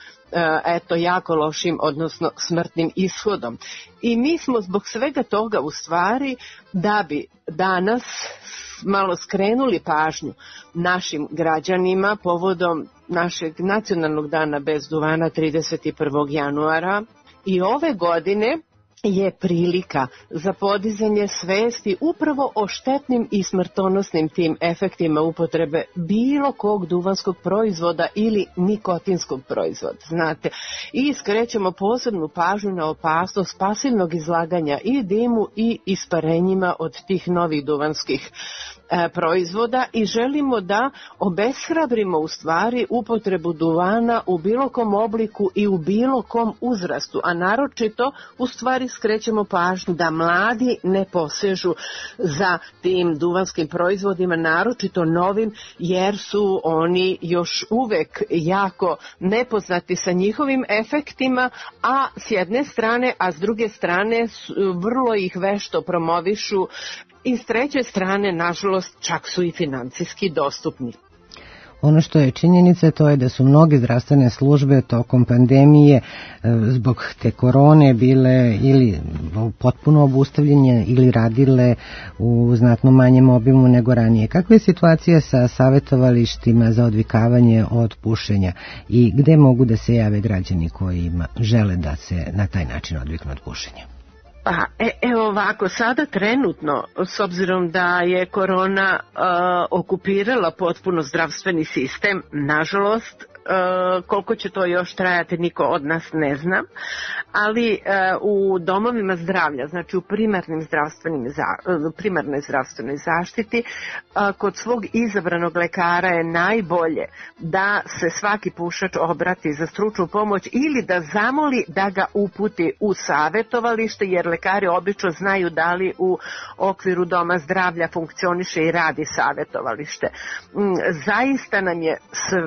jako lošim, odnosno smrtnim ishodom. I mi smo zbog svega toga u stvari, da bi danas malo skrenuli pažnju našim građanima povodom našeg nacionalnog dana bez duvana 31. januara, i ove godine je prilika za podizanje svesti upravo o štetnim i smrtonosnim tim efektima upotrebe bilo kog duvanskog proizvoda ili nikotinskog proizvoda, znate. I skrećemo posebnu pažnju na opasnost pasivnog izlaganja i dimu i isparenjima od tih novih duvanskih proizvoda i želimo da obeshrabrimo u stvari upotrebu duvana u bilo kom obliku i u bilo kom uzrastu, a naročito u stvari skrećemo pažnju da mladi ne posežu za tim duvanskim proizvodima, naročito novim, jer su oni još uvek jako nepoznati sa njihovim efektima, a s jedne strane, a s druge strane vrlo ih vešto promovišu i s treće strane, nažalost, čak su i financijski dostupni. Ono što je činjenica to je da su mnoge zdravstvene službe tokom pandemije zbog te korone bile ili potpuno obustavljene ili radile u znatno manjem obimu nego ranije. Kakva je situacija sa savjetovalištima za odvikavanje od pušenja i gde mogu da se jave građani koji žele da se na taj način odviknu od pušenja? Pa, evo ovako, sada trenutno, s obzirom da je korona okupirala potpuno zdravstveni sistem, nažalost, koliko će to još trajati niko od nas ne zna, ali u domovima zdravlja, znači u primarnoj zdravstvenoj zaštiti, kod svog izabranog lekara je najbolje da se svaki pušač obrati za stručnu pomoć ili da zamoli da ga uputi u savjetovalište, jer lekari obično znaju da li u okviru doma zdravlja funkcioniše i radi savjetovalište. Zaista nam je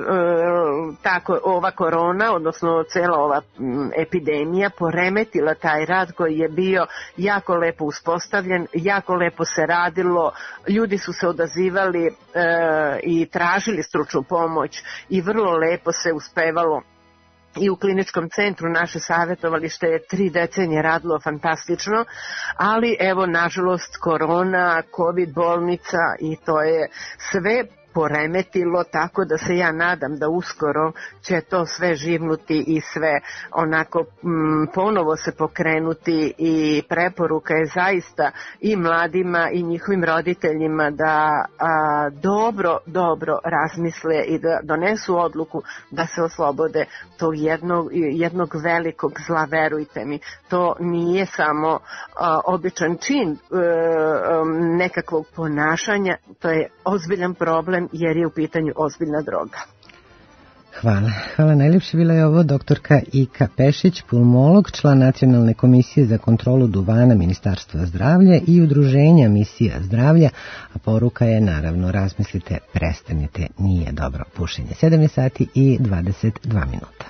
tako ova korona, odnosno cela ova epidemija poremetila taj rad koji je bio jako lepo uspostavljen, jako lepo se radilo, ljudi su se odazivali i tražili stručnu pomoć i vrlo lepo se uspevalo. I u kliničkom centru naše savjetovalište je 3 decenije radilo fantastično, ali evo nažalost korona, covid bolnica i to je sve poremetilo, tako da se ja nadam da uskoro će to sve živnuti i sve onako ponovo se pokrenuti i preporuka je zaista i mladima i njihovim roditeljima da dobro razmisle i da donesu odluku da se oslobode tog jednog velikog zla, verujte mi. To nije samo običan čin nekakvog ponašanja, to je ozbiljan problem jer je u pitanju ozbiljna droga. Hvala najljepše. Bila je ovo doktorka Ika Pešić, pulmolog, član Nacionalne komisije za kontrolu duvana Ministarstva zdravlja i udruženja Misija zdravlja, a poruka je naravno razmislite, prestanite, nije dobro pušenje. 7 sati i 22 minuta.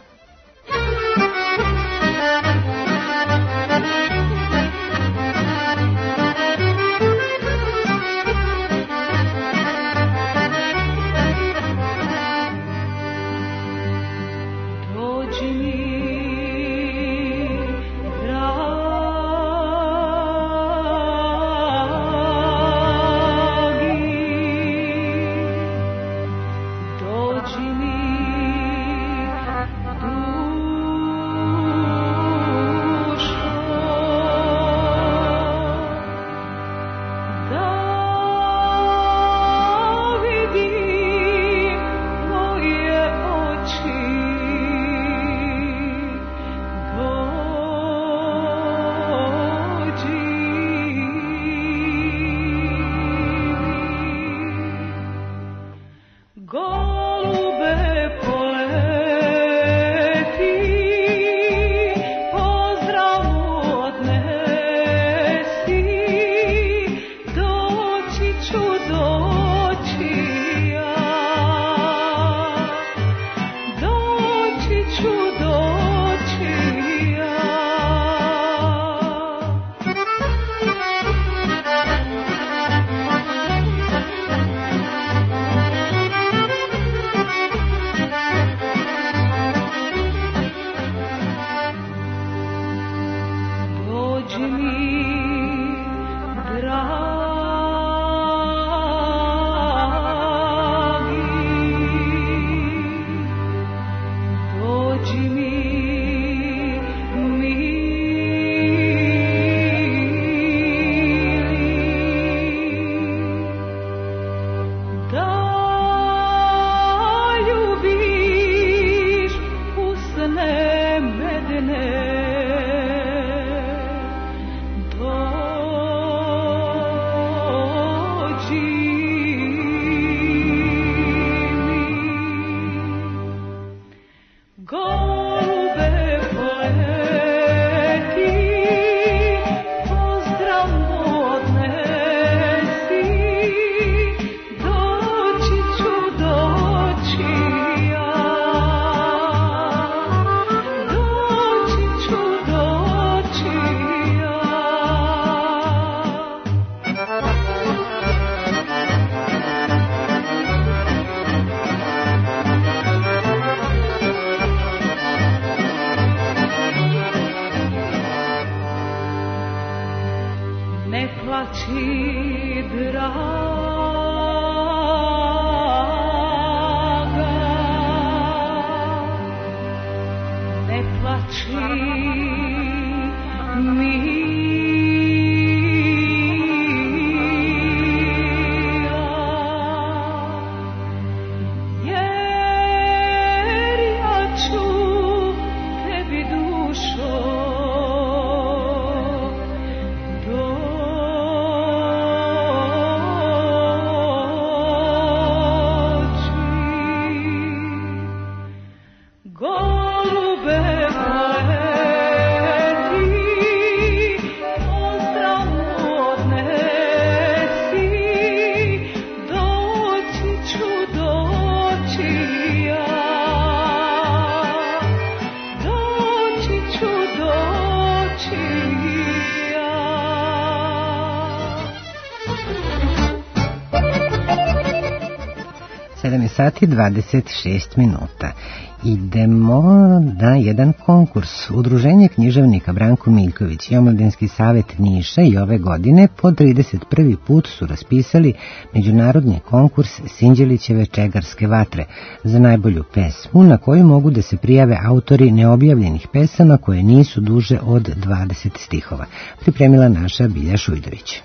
Sati 26 minuta. Idemo na jedan konkurs. Udruženje književnika Branko Miljković i Omladinski savet Niša i ove godine po 31. put su raspisali međunarodni konkurs Sinđelićeve Čegarske vatre za najbolju pesmu, na koju mogu da se prijave autori neobjavljenih pesama koje nisu duže od 20 stihova. Pripremila naša Bilja Šujdović.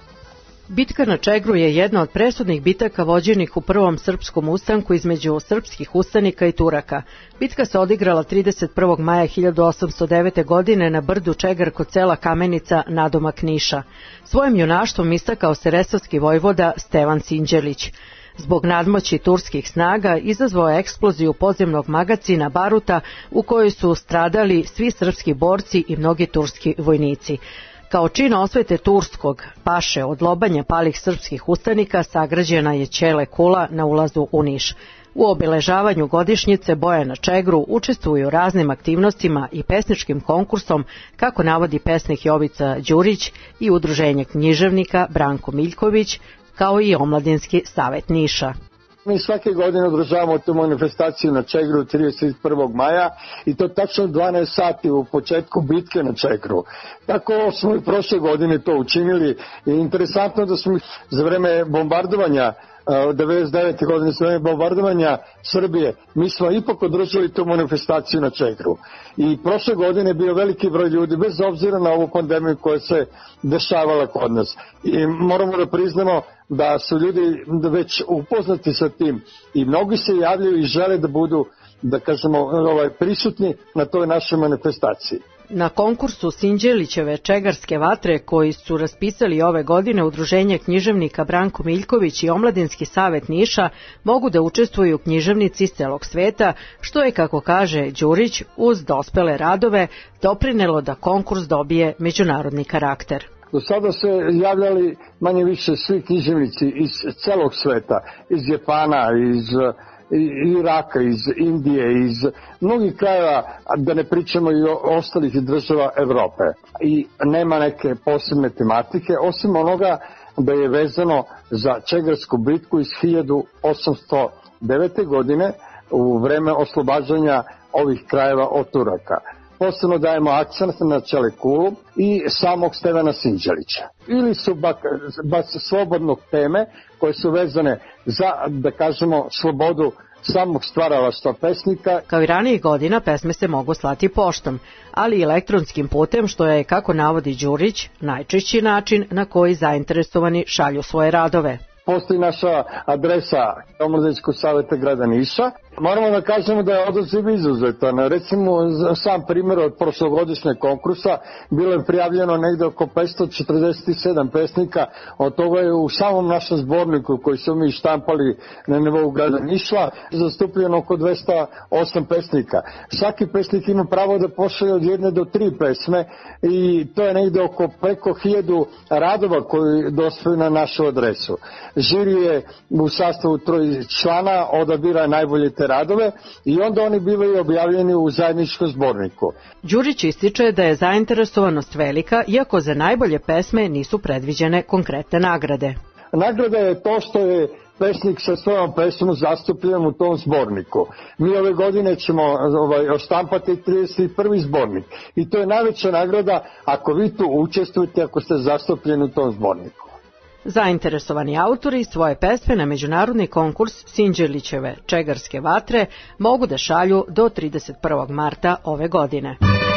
Bitka na Čegru je jedna od presudnih bitaka vođenih u prvom srpskom ustanku između srpskih ustanika i Turaka. Bitka se odigrala 31. maja 1809. godine na brdu Čegar kod sela Kamenica nadomak Niša. Svojim junaštvom istakao se resavski vojvoda Stevan Sinđelić. Zbog nadmoći turskih snaga izazvao je eksploziju podzemnog magacina baruta u kojoj su stradali svi srpski borci i mnogi turski vojnici. Kao čin osvete turskog paše od lobanja palih srpskih ustanika sagrađena je ćele kula na ulazu u Niš. U obeležavanju godišnjice boja na Čegru učestvuju raznim aktivnostima i pesničkim konkursom, kako navodi pesnik Jovica Đurić i Udruženje književnika Branko Miljković, kao i Omladinski savet Niša. Mi svake godine održavamo tu manifestaciju na Čegru 31. maja i to tačno 12 sati u početku bitke na Čegru. Tako smo i prošle godine to učinili i interesantno da smo za vreme bombardovanja 99. godine za vreme bombardovanja Srbije, mi smo ipak održali tu manifestaciju na Čegru. I prošle godine je bio veliki broj ljudi, bez obzira na ovu pandemiju koja se dešavala kod nas. I moramo da priznamo da su ljudi već upoznati sa tim i mnogi se javljaju i žele da budu, da kažemo, prisutni na toj našoj manifestaciji. Na konkursu Sinđelićeve Čegarske vatre, koji su raspisali ove godine Udruženje književnika Branko Miljković i Omladinski savet Niša, mogu da učestvuju književnici iz celog sveta, što je, kako kaže Đurić, uz dospele radove doprinelo da konkurs dobije međunarodni karakter. Do sada se javljali manje više svi književnici iz celog sveta, iz Japana, iz Iraka, iz Indije, iz mnogih krajeva, da ne pričamo i o ostalih država Evrope. I nema neke posebne tematike, osim onoga da je vezano za Čegarsku bitku iz 1809. godine u vreme oslobađanja ovih krajeva od Turaka. Posebno dajemo akcent na Čelekulu i samog Stevana Sinđelića. Ili su baš slobodnog teme koje su vezane za, da kažemo, slobodu samog stvaralaštva pesnika. Kao i ranijih godina, pesme se mogu slati poštom, ali i elektronskim putem, što je, kako navodi Đurić, najčešći način na koji zainteresovani šalju svoje radove. Postoji naša adresa Omladinskog saveta grada Niša. Moramo da kažemo da je odaziv izuzetan. Recimo, sam primjer od prošlogodišnjeg konkursa bilo je prijavljeno negde oko 547 pesnika, od toga je u samom našem zborniku koji su mi štampali na nivou grada Niša zastupljeno oko 208 pesnika. Svaki pesnik ima pravo da pošalje od 1 do 3 pesme i to je negde oko preko 1000 radova koji dospiju na našu adresu. Žiri je u sastavu 3 člana, odabira najbolje te radove i onda oni bivaju objavljeni u zajedničkom zborniku. Đurić ističe da je zainteresovanost velika, iako za najbolje pesme nisu predviđene konkretne nagrade. Nagrada je to što je pesnik sa svojom pesmom zastupljen u tom zborniku. Mi ove godine ćemo oštampati 31. zbornik i to je najveća nagrada ako vi tu učestvujete, ako ste zastupljeni u tom zborniku. Zainteresovani autori svoje pesme na međunarodni konkurs Sinđelićeve čegarske vatre mogu da šalju do 31. marta ove godine.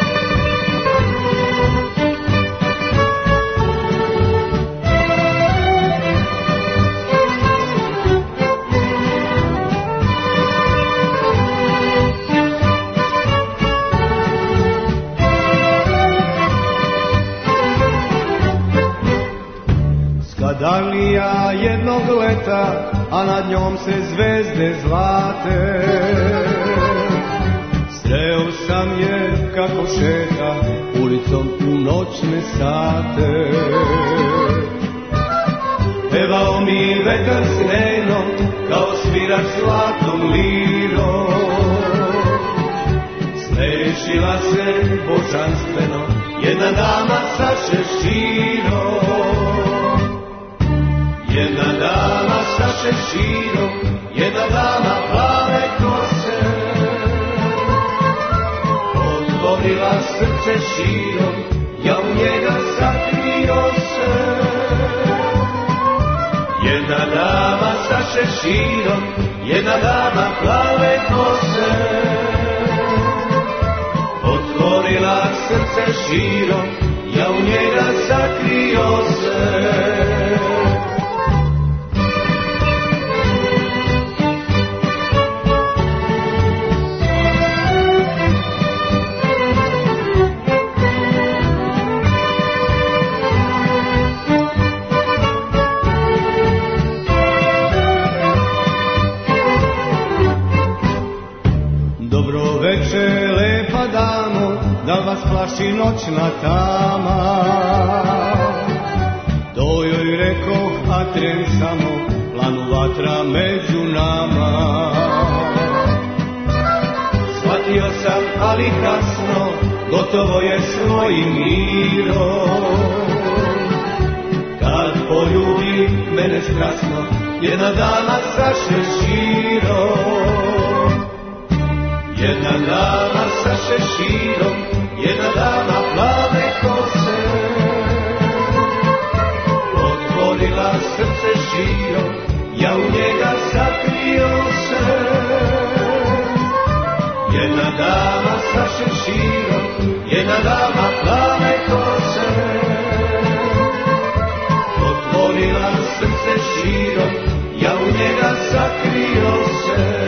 Skadalija jednog leta, a nad njom se zvezde zlate. Sreo sam je kako šeta ulicom u noćne sate. Pevao mi vetar s nenom kao svirač zlatom lirom. Smešila se božanstveno jedna dama sa šeširom. Jedna dama sa šeširom, jedna dama plave kose. Otvorila srce širom, ja u njega sakrio se. Jedna dama sa šeširom, jedna dama plave kose. Otvorila srce širom, ja u njega sakrio se. Plaši noćna tama, to joj rekoh, a tren samo planu vatra među nama. Shvatio sam, ali kasno, gotovo je s mojim mirom. Kad poljubi mene strasno jedna dama sa šeširom. Jedna dama sa šeširom, jedna dama plave kose. Otvorila srce širom, ja u njega sakrio se. Jedna dama sa šeširom, jedna dama plave kose. Otvorila srce širom, ja u njega sakrio se.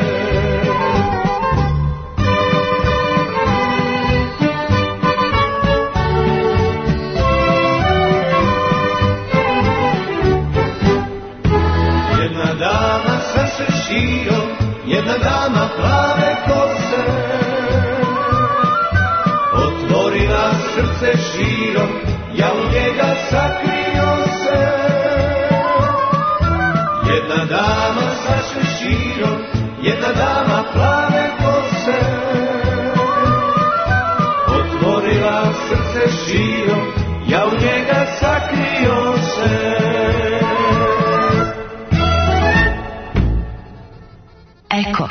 Jedna dama plave kose. Otvorila srce širom, ja u njega sakrio se. Jedna dama sa šeširom, jedna dama plave kose. Otvorila srce širom, ja u njega sakrio se. Eko.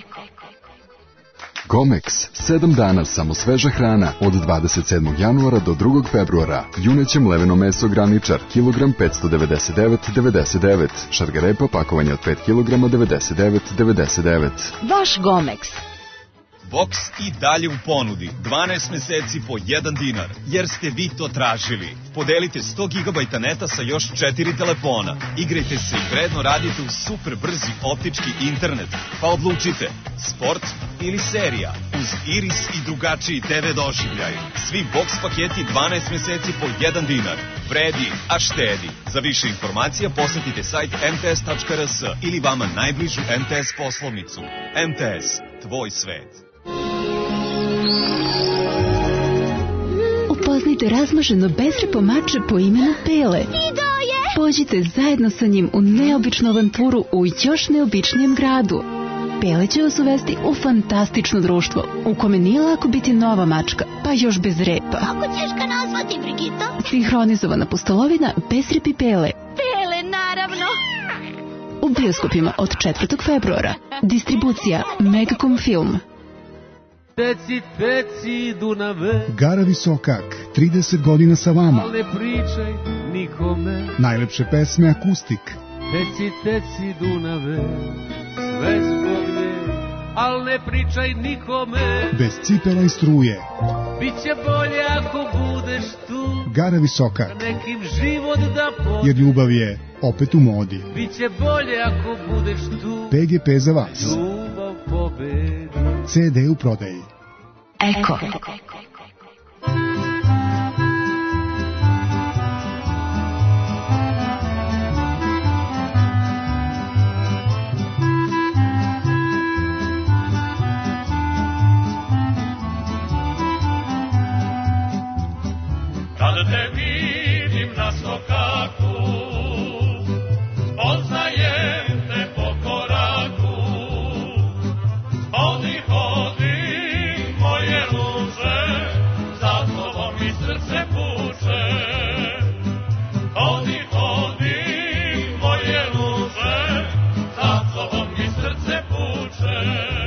Gomex, 7 dana samo sveža hrana od 27. januara do 2. februara. Juneće mleveno meso graničar, kilogram 599,99. Šargarepa pakovanje od 5 kg 99,99. Vaš Gomex. Vox i dalje u ponudi, 12 meseci po 1 dinar, jer ste vi to tražili. Podelite 100 GB neta sa još 4 telefona. Igrajte se i vredno radite u super brzi optički internet. Pa odlučite, sport ili serija, uz Iris i drugačiji TV doživljaj. Svi Vox paketi 12 meseci po 1 dinar. Vredi, a štedi. Za više informacija posetite sajt mts.rs ili vama najbližu MTS poslovnicu. MTS, tvoj svet. Upoznajte razmaženo bezrepo mače po imenu Pele. Pođite zajedno sa njim u neobičnu avanturu u još neobičnijem gradu. Pele će vas uvesti u fantastično društvo, u kome nije lako biti nova mačka, pa još bez repa. Kako ćeš ga nazvati, Brigito? Sinhronizovana pustolovina bez repi Pele. Pele, naravno. U bioskopima od 4. februara. Distribucija Megacom Film. Peci, peci, Dunave. Gara Visokak, 30 godina sa vama. Ne pričaj nikome. Najlepše pesme akustik. Teci, teci Dunave, sve zbog nje, al ne pričaj nikome. Bez cipela i struje. Biće bolje ako budeš tu. Gara visoka. Nekim život da podiš. Jer ljubav je opet u modi. Biće bolje ako budeš tu. PGP za vas. Ljubav pobedi. CD u prodaji. Eko. Kada te vidim na sokaku, poznajem te po koraku. Hodi, hodi, moje luže, za tobom mi srce puče. Hodi, hodi, moje luže, za tobom mi srce puče.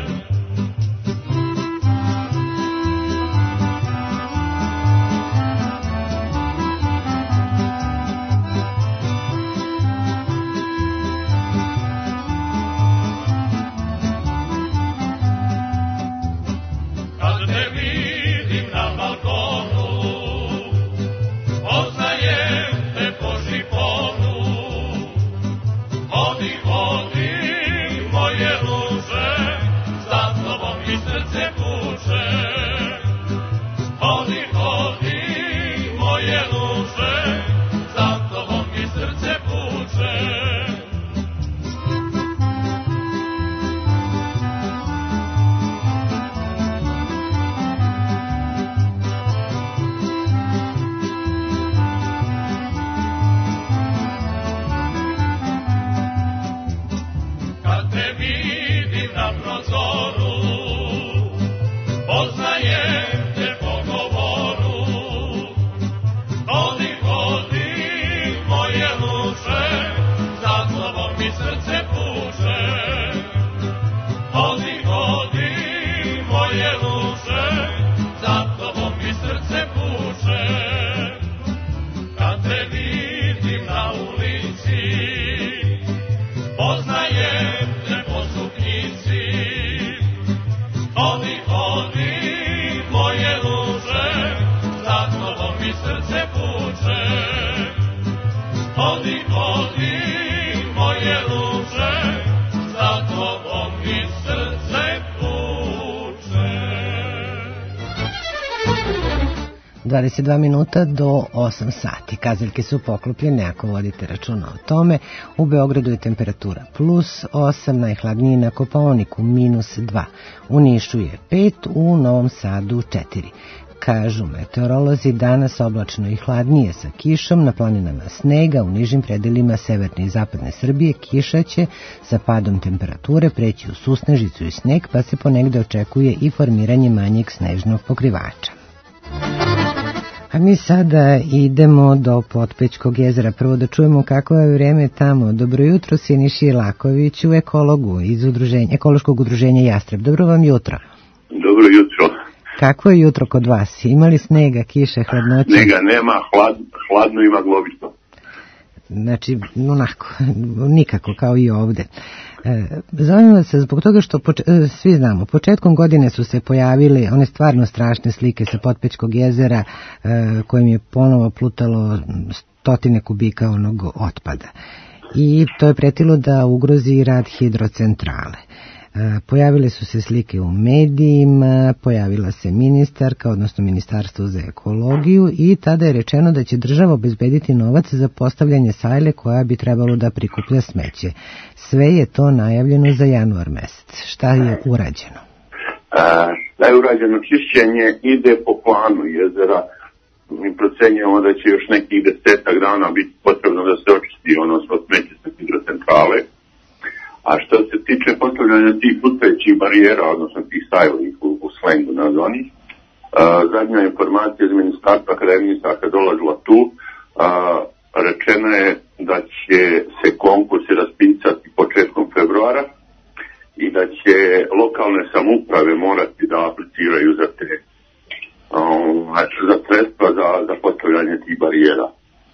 Moje luže, za tobom mi srce puče. 22 minuta do 8 sati. Kazaljke su poklopljene, ako vodite računa o tome. U Beogradu je temperatura plus 8, najhladnije na Kopaoniku minus 2. U Nišu je 5, u Novom Sadu 4. Kažu meteorolozi, danas oblačno i hladnije sa kišom, na planinama snega, u nižim predelima severne i zapadne Srbije kiša će sa padom temperature preći u susnežicu i sneg, pa se ponegde očekuje i formiranje manjeg snežnog pokrivača. A mi sada idemo do Potpećkog jezera. Prvo da čujemo kako je vreme tamo. Dobro jutro, Siniši Lakoviću, ekologu iz ekološkog udruženja Jastreb. Dobro vam jutro. Dobro jutro. Kako je jutro kod vas? Imali snega, kiše, hladnoće? Snega nema, hladno ima globično. Znači, onako, nikako kao i ovde. Zovem vas zbog toga što svi znamo, početkom godine su se pojavili one stvarno strašne slike sa Potpećkog jezera kojim je ponovo plutalo stotine kubika onog otpada. I to je pretilo da ugrozi rad hidrocentrale. Pojavile su se slike u medijima, pojavila se ministarka, odnosno Ministarstvo za ekologiju, i tada je rečeno da će država obezbediti novac za postavljanje sajle koja bi trebalo da prikuplja smeće. Sve je to najavljeno za januar mesec. Šta je urađeno? Da je urađeno, čišćenje ide po planu jezera. Mi procenjujemo da će još nekih 10 dana biti potrebno da se očisti ono svo smeće sa hidrocentrale. A što se tiče postavljanja tih plutajućih barijera, odnosno tih sajlih u slengu nazvanih, zadnja informacija iz ministarstva kada je ministarka dolazila tu, rečeno je da će se konkursi raspisati početkom februara i da će lokalne samouprave morati da apliciraju za te za sredstva za postavljanje tih barijera.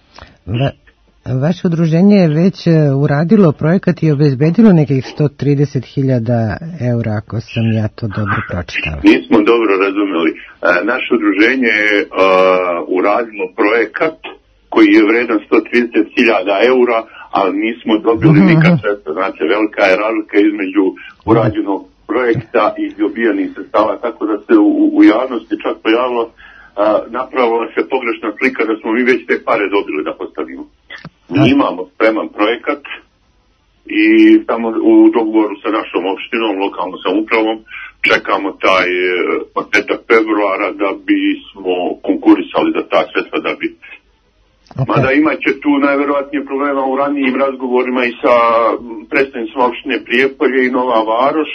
Vaše udruženje je već uradilo projekat i obezbedilo nekih 130.000 eura, ako sam ja to dobro pročitala. Nismo dobro razumeli. Naše udruženje je uradilo projekat koji je vredan 130.000 eura, ali nismo dobili nikad sredstva. Znači, velika je razlika između urađenog projekta i dobijanih sredstava, tako da se u javnosti čak pojavilo, napravila se pogrešna slika da smo mi već te pare dobili da postavimo. Mi imamo spreman projekat i tamo u dogovoru sa našom opštinom, lokalnom samoupravom, čekamo taj početak februara da bismo konkurisali za ta sredstva, da bi... Mada imaće tu najverovatnije problema u ranijim razgovorima i sa predstavnicima opštine Prijepolje i Nova Varoš.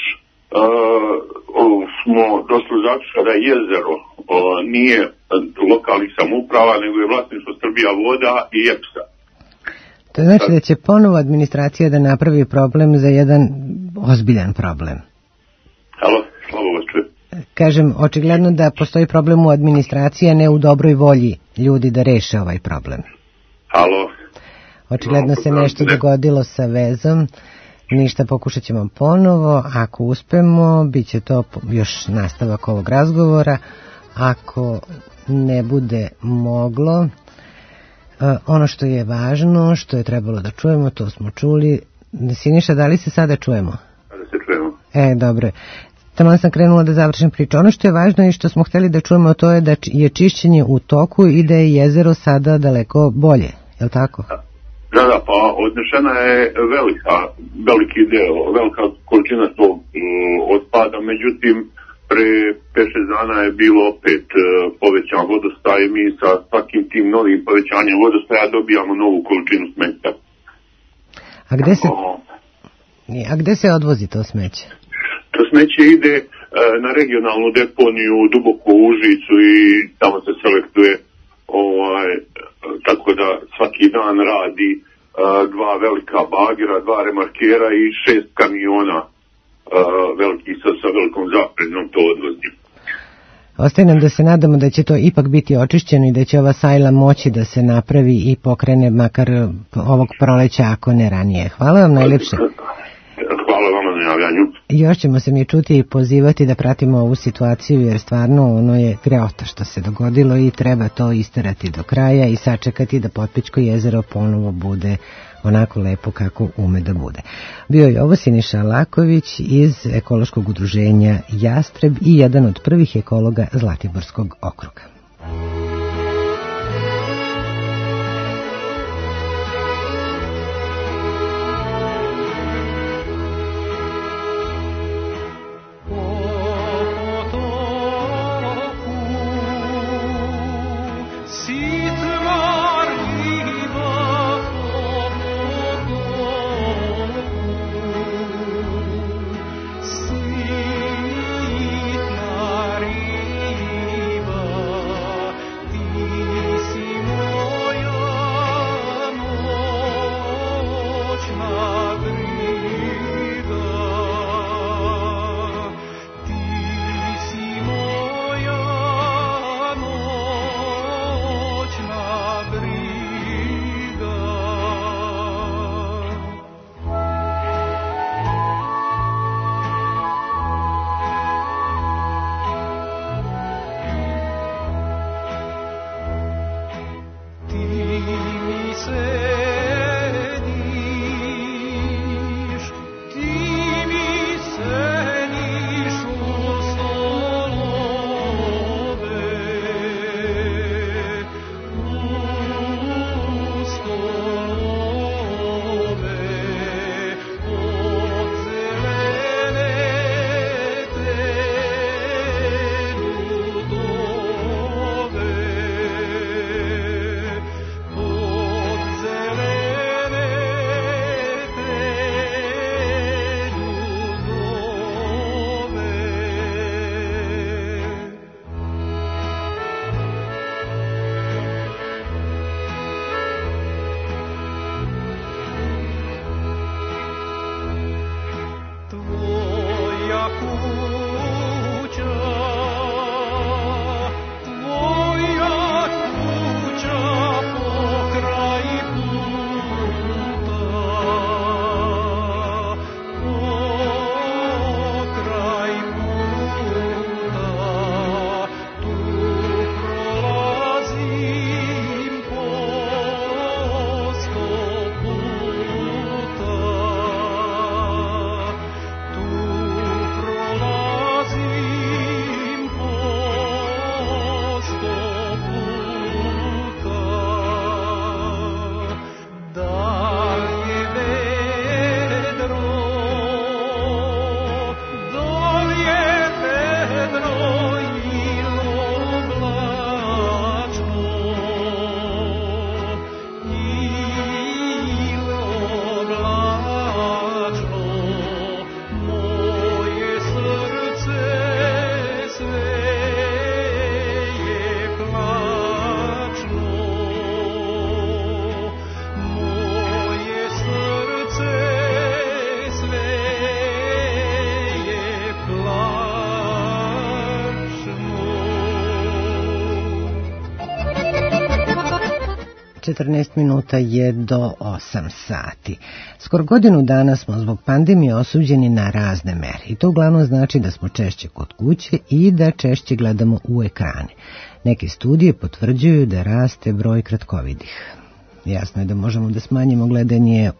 Smo došli do zaključka da jezero nije lokalnih samouprava, nego je vlasništvo Srbija voda i EPS-a. To znači da će ponovo administracija da napravi problem za jedan ozbiljan problem. Halo, slabo vas čujem. Kažem, očigledno da postoji problem u administraciji, a ne u dobroj volji ljudi da reše ovaj problem. Halo. Očigledno se nešto dogodilo sa vezom. Ništa, pokušat ćemo ponovo. Ako uspemo, bit će to još nastavak ovog razgovora. Ako ne bude moglo, ono što je važno, što je trebalo da čujemo, to smo čuli. Siniša, da li se sada čujemo? Sada se čujemo. Dobro. Tamo sam krenula da završim priču. Ono što je važno i što smo hteli da čujemo, to je da je čišćenje u toku i da je jezero sada daleko bolje. Je li tako? Da, pa odnešena je veliki deo, velika količina tog otpada, međutim pre 5-6 dana je bilo opet povećan vodostaj i mi sa svakim tim novim povećanjem vodostaja dobijamo novu količinu smeća. A gde se odvozi to smeće? To smeće ide na regionalnu deponiju duboko u Užicu i tamo se selektuje, tako da svaki dan radi 2 velika bagera, 2 remarkera i 6 kamiona velikih sa velikom zaprednom to odvozi. Ostaje nam da se nadamo da će to ipak biti očišćeno i da će ova sajla moći da se napravi i pokrene makar ovog proleća, ako ne ranije. Hvala vam najlepše. Hvala vam na javljanju. Još ćemo se mi čuti i pozivati da pratimo ovu situaciju, jer stvarno ono je greota što se dogodilo i treba to isterati do kraja i sačekati da Potpećko jezero ponovo bude onako lepo kako ume da bude. Bio je ovo Siniša Laković iz ekološkog udruženja Jastreb i jedan od prvih ekologa Zlatiborskog okruga. Sitna riba 14 minuta je do 8 sati. Skoro godinu dana smo zbog pandemije osuđeni na razne mere i to uglavnom znači da smo češće kod kuće i da češće gledamo u ekrane. Neke studije potvrđuju da raste broj kratkovidih. Jasno je da možemo da smanjimo gledanje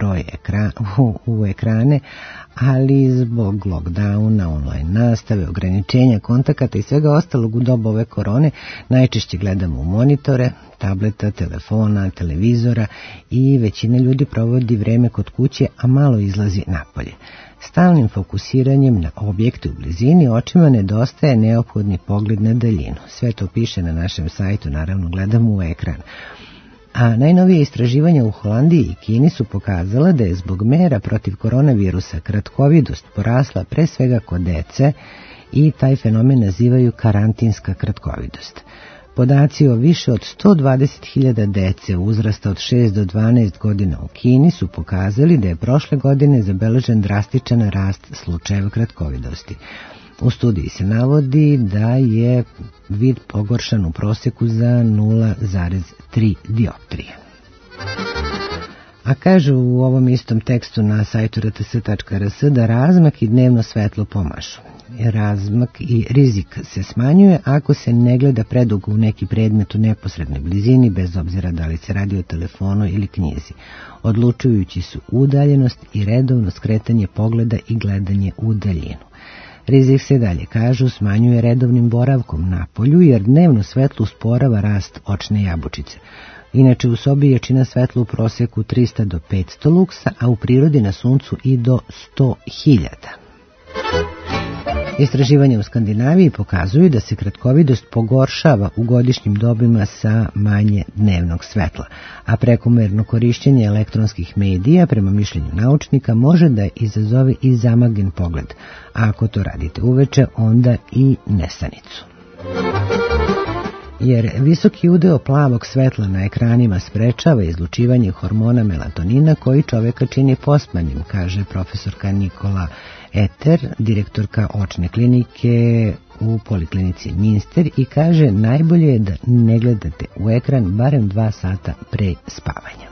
u ekrane, ali zbog lockdowna, online nastave, ograničenja kontakata i svega ostalog u dobu ove korone najčešće gledamo u monitore, tableta, telefona, televizora i većina ljudi provodi vreme kod kuće, a malo izlazi napolje. Stalnim fokusiranjem na objekte u blizini očima nedostaje neophodni pogled na daljinu. Sve to piše na našem sajtu, naravno gledamo u ekran. A najnovije istraživanja u Holandiji i Kini su pokazala da je zbog mera protiv koronavirusa kratkovidost porasla pre svega kod dece i taj fenomen nazivaju karantinska kratkovidost. Podaci o više od 120.000 dece uzrasta od 6 do 12 godina u Kini su pokazali da je prošle godine zabeležen drastičan rast slučajeva kratkovidosti. U studiji se navodi da je vid pogoršan u proseku za 0,3 dioptrije. A kažu u ovom istom tekstu na sajtu rts.rs da razmak i dnevno svetlo pomažu. Razmak i rizik se smanjuje ako se ne gleda predugo u neki predmet u neposrednoj blizini, bez obzira da li se radi o telefonu ili knjizi. Odlučujući su udaljenost i redovno skretanje pogleda i gledanje u daljinu. Rizik se dalje, kažu, smanjuje redovnim boravkom na polju jer dnevno svetlo usporava rast očne jabučice. Inače u sobi jačina svetla u proseku 300 do 500 luksa, a u prirodi na suncu i do 100.000. Istraživanja u Skandinaviji pokazuju da se kratkovidost pogoršava u godišnjim dobima sa manje dnevnog svetla, a prekomerno korišćenje elektronskih medija, prema mišljenju naučnika, može da izazove i zamagljen pogled, a ako to radite uveče, onda i nesanicu. Jer visoki udeo plavog svetla na ekranima sprečava izlučivanje hormona melatonina koji čoveka čini pospanim, kaže profesorka Nikola Eter, direktorka očne klinike u poliklinici Minster, i kaže najbolje je da ne gledate u ekran barem 2 sata pre spavanja.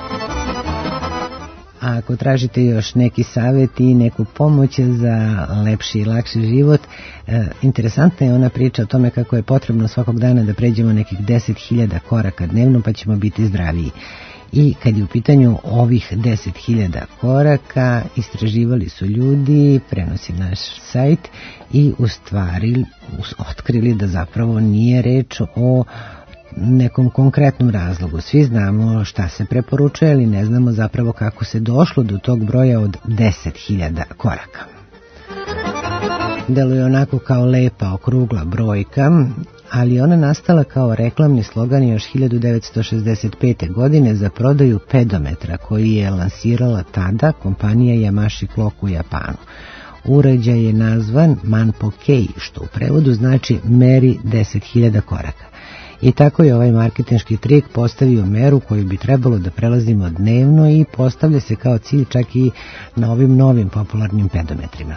A ako tražite još neki savjet i neku pomoć za lepši i lakši život, interesantna je ona priča o tome kako je potrebno svakog dana da pređemo nekih 10.000 koraka dnevno pa ćemo biti zdraviji. I kad je u pitanju ovih 10.000 koraka, istraživali su ljudi, prenosi naš sajt, i u stvari otkrili da zapravo nije reč o nekom konkretnom razlogu. Svi znamo šta se preporučuje, ali ne znamo zapravo kako se došlo do tog broja od 10.000 koraka. Deluje onako kao lepa okrugla brojka, ali ona nastala kao reklamni slogan još 1965. godine za prodaju pedometra koji je lansirala tada kompanija Yamashi Clock u Japanu. Uređaj je nazvan Manpo Kei, što u prevodu znači meri 10.000 koraka. I tako je ovaj marketinški trik postavio meru koju bi trebalo da prelazimo dnevno i postavlja se kao cilj čak i na ovim novim popularnim pedometrima.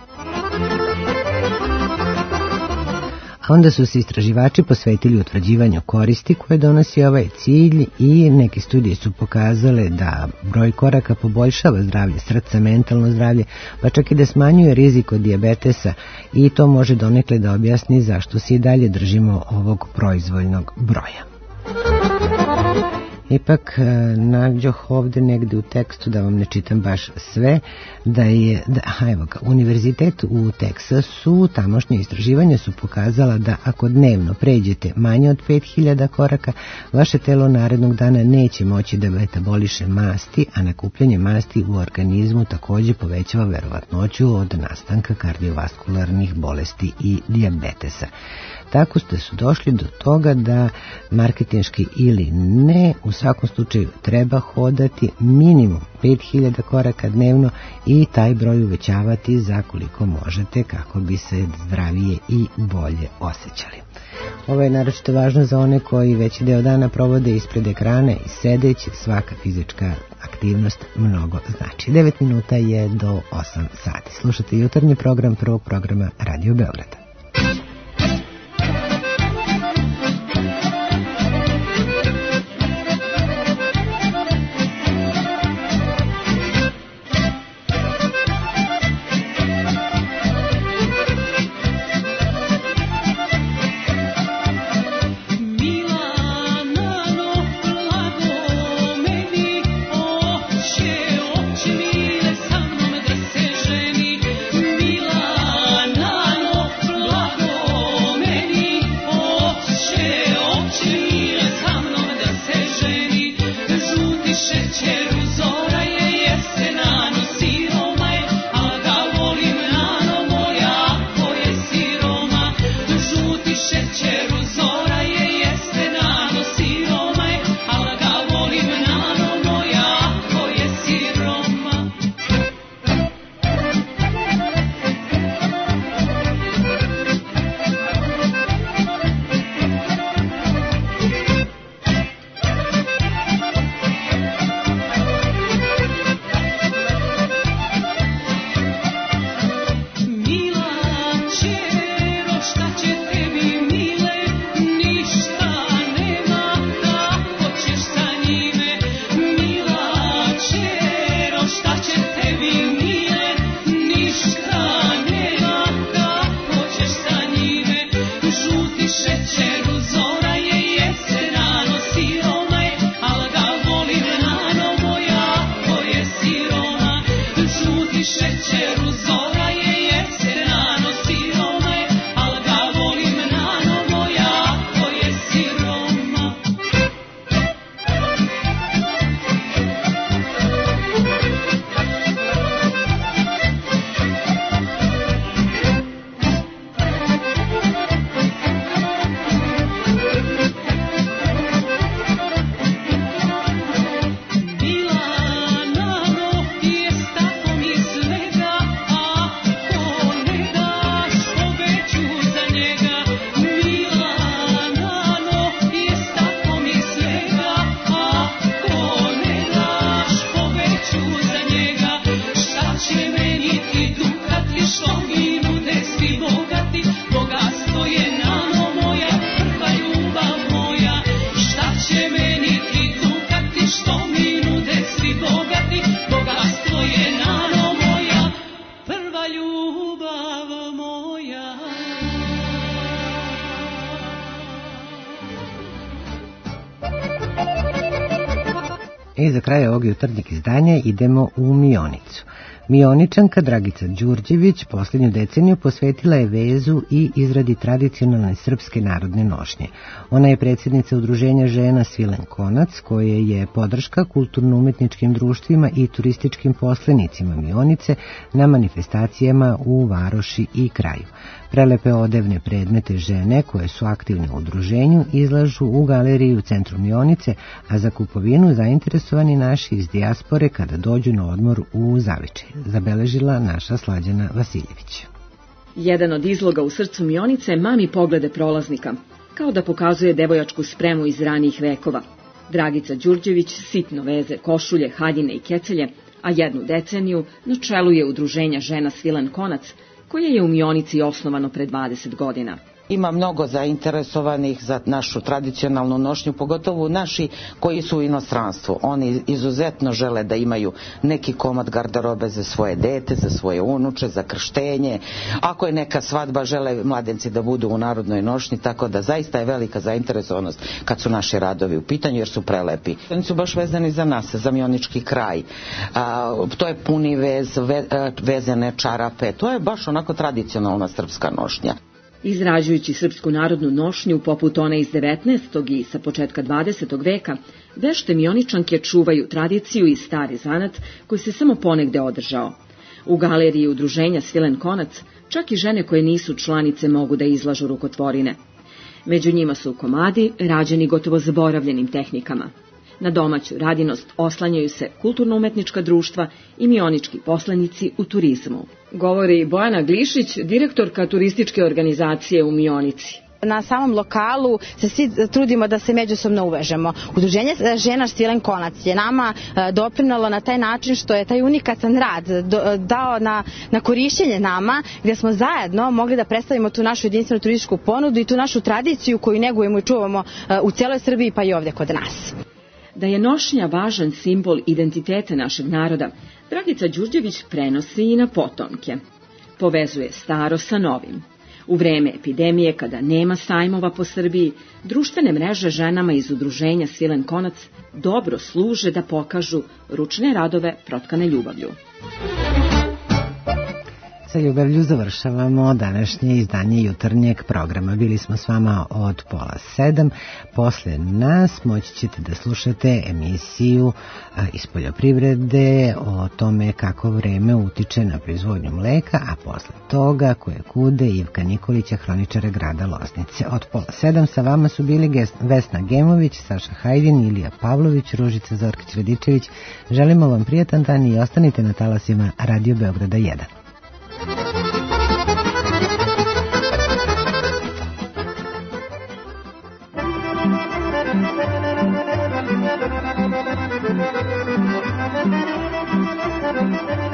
A onda su se istraživači posvetili utvrđivanju koristi koje donosi ovaj cilj i neke studije su pokazale da broj koraka poboljšava zdravlje srca, mentalno zdravlje, pa čak i da smanjuje rizik od dijabetesa, i to može donekle da objasni zašto se i dalje držimo ovog proizvoljnog broja. Ipak nađoh ovde negde u tekstu, da vam ne čitam baš sve, Univerzitet u Teksasu, tamošnje istraživanja su pokazala da ako dnevno pređete manje od 5.000 koraka, vaše telo narednog dana neće moći da metaboliše masti, a nakupljanje masti u organizmu takođe povećava verovatnoću od nastanka kardiovaskularnih bolesti i dijabetesa. Tako su došli do toga da marketinški ili ne, u svakom slučaju treba hodati minimum 5.000 koraka dnevno i taj broj uvećavati za koliko možete kako bi se zdravije i bolje osjećali. Ovo je naročito važno za one koji veći deo dana provode ispred ekrana i sedeći. Svaka fizička aktivnost mnogo znači. 9 minuta je do 8 sati. Slušate jutarnji program prvog programa Radio Beograda. I za kraj ovog jutarnjeg izdanja idemo u Mionicu. Mioničanka Dragica Đurđević posljednju deceniju posvetila je vezu i izradi tradicionalne srpske narodne nošnje. Ona je predsjednica Udruženja žena Svilen Konac, koje je podrška kulturno-umetničkim društvima i turističkim poslenicima Mionice na manifestacijama u varoši i kraju. Prelepe odevne predmete žene koje su aktivne u udruženju izlažu u galeriji u centru Mionice, a za kupovinu zainteresovani naši iz dijaspore kada dođu na odmor u Zavičaj, zabeležila naša Slađana Vasiljević. Jedan od izloga u srcu Mionice mami poglede prolaznika, kao da pokazuje devojačku spremu iz ranijih vekova. Dragica Đurđević sitno veze košulje, haljine i kecelje, a jednu deceniju na čelu je Udruženja žena Svilen Konac, koje je u Mionici osnovano pre 20 godina. Ima mnogo zainteresovanih za našu tradicionalnu nošnju, pogotovo naši koji su u inostranstvu. Oni izuzetno žele da imaju neki komad garderobe za svoje dete, za svoje unuče, za krštenje. Ako je neka svadba, žele mladenci da budu u narodnoj nošnji, tako da zaista je velika zainteresovanost kad su naši radovi u pitanju, jer su prelepi. Oni su baš vezani za nas, za mionički kraj. To je puni vez, vezene čarape. To je baš onako tradicionalna srpska nošnja. Izrađujući srpsku narodnu nošnju poput one iz 19. i sa početka 20. veka, vešte Mioničanke čuvaju tradiciju i stari zanat koji se samo ponegde održao. U galeriji Udruženja Svilen Konac čak i žene koje nisu članice mogu da izlažu rukotvorine. Među njima su komadi rađeni gotovo zaboravljenim tehnikama. Na domaću radinost oslanjaju se kulturno-umetnička društva i mionički poslanici u turizmu. Govori Bojana Glišić, direktorka turističke organizacije u Mionici. Na samom lokalu se svi trudimo da se međusobno uvežemo. Udruženje žena Svilen Konac je nama doprinalo na taj način što je taj unikatan rad dao na korišćenje nama, gdje smo zajedno mogli da predstavimo tu našu jedinstvenu turističku ponudu i tu našu tradiciju koju negujemo i čuvamo u cijeloj Srbiji pa i ovdje kod nas. Da je nošnja važan simbol identiteta našeg naroda, Dragica Đurđević prenosi i na potomke. Povezuje staro sa novim. U vreme epidemije, kada nema sajmova po Srbiji, društvene mreže ženama iz Udruženja Svilen Konac dobro služe da pokažu ručne radove protkane ljubavlju. Sa ljubavlju završavamo današnje izdanje jutarnjeg programa. Bili smo s vama od 6:30. Posle nas moći ćete da slušate emisiju iz poljoprivrede o tome kako vreme utiče na proizvodnju mleka, a posle toga koje kude Ivka Nikolića, hroničara grada Loznice. Od 6:30 sa vama su bili Vesna Gemović, Saša Hajdin, Ilija Pavlović, Ružica Zorkić-Radičević. Želimo vam prijatan dan i ostanite na talasima Radio Beograda 1. Thank you.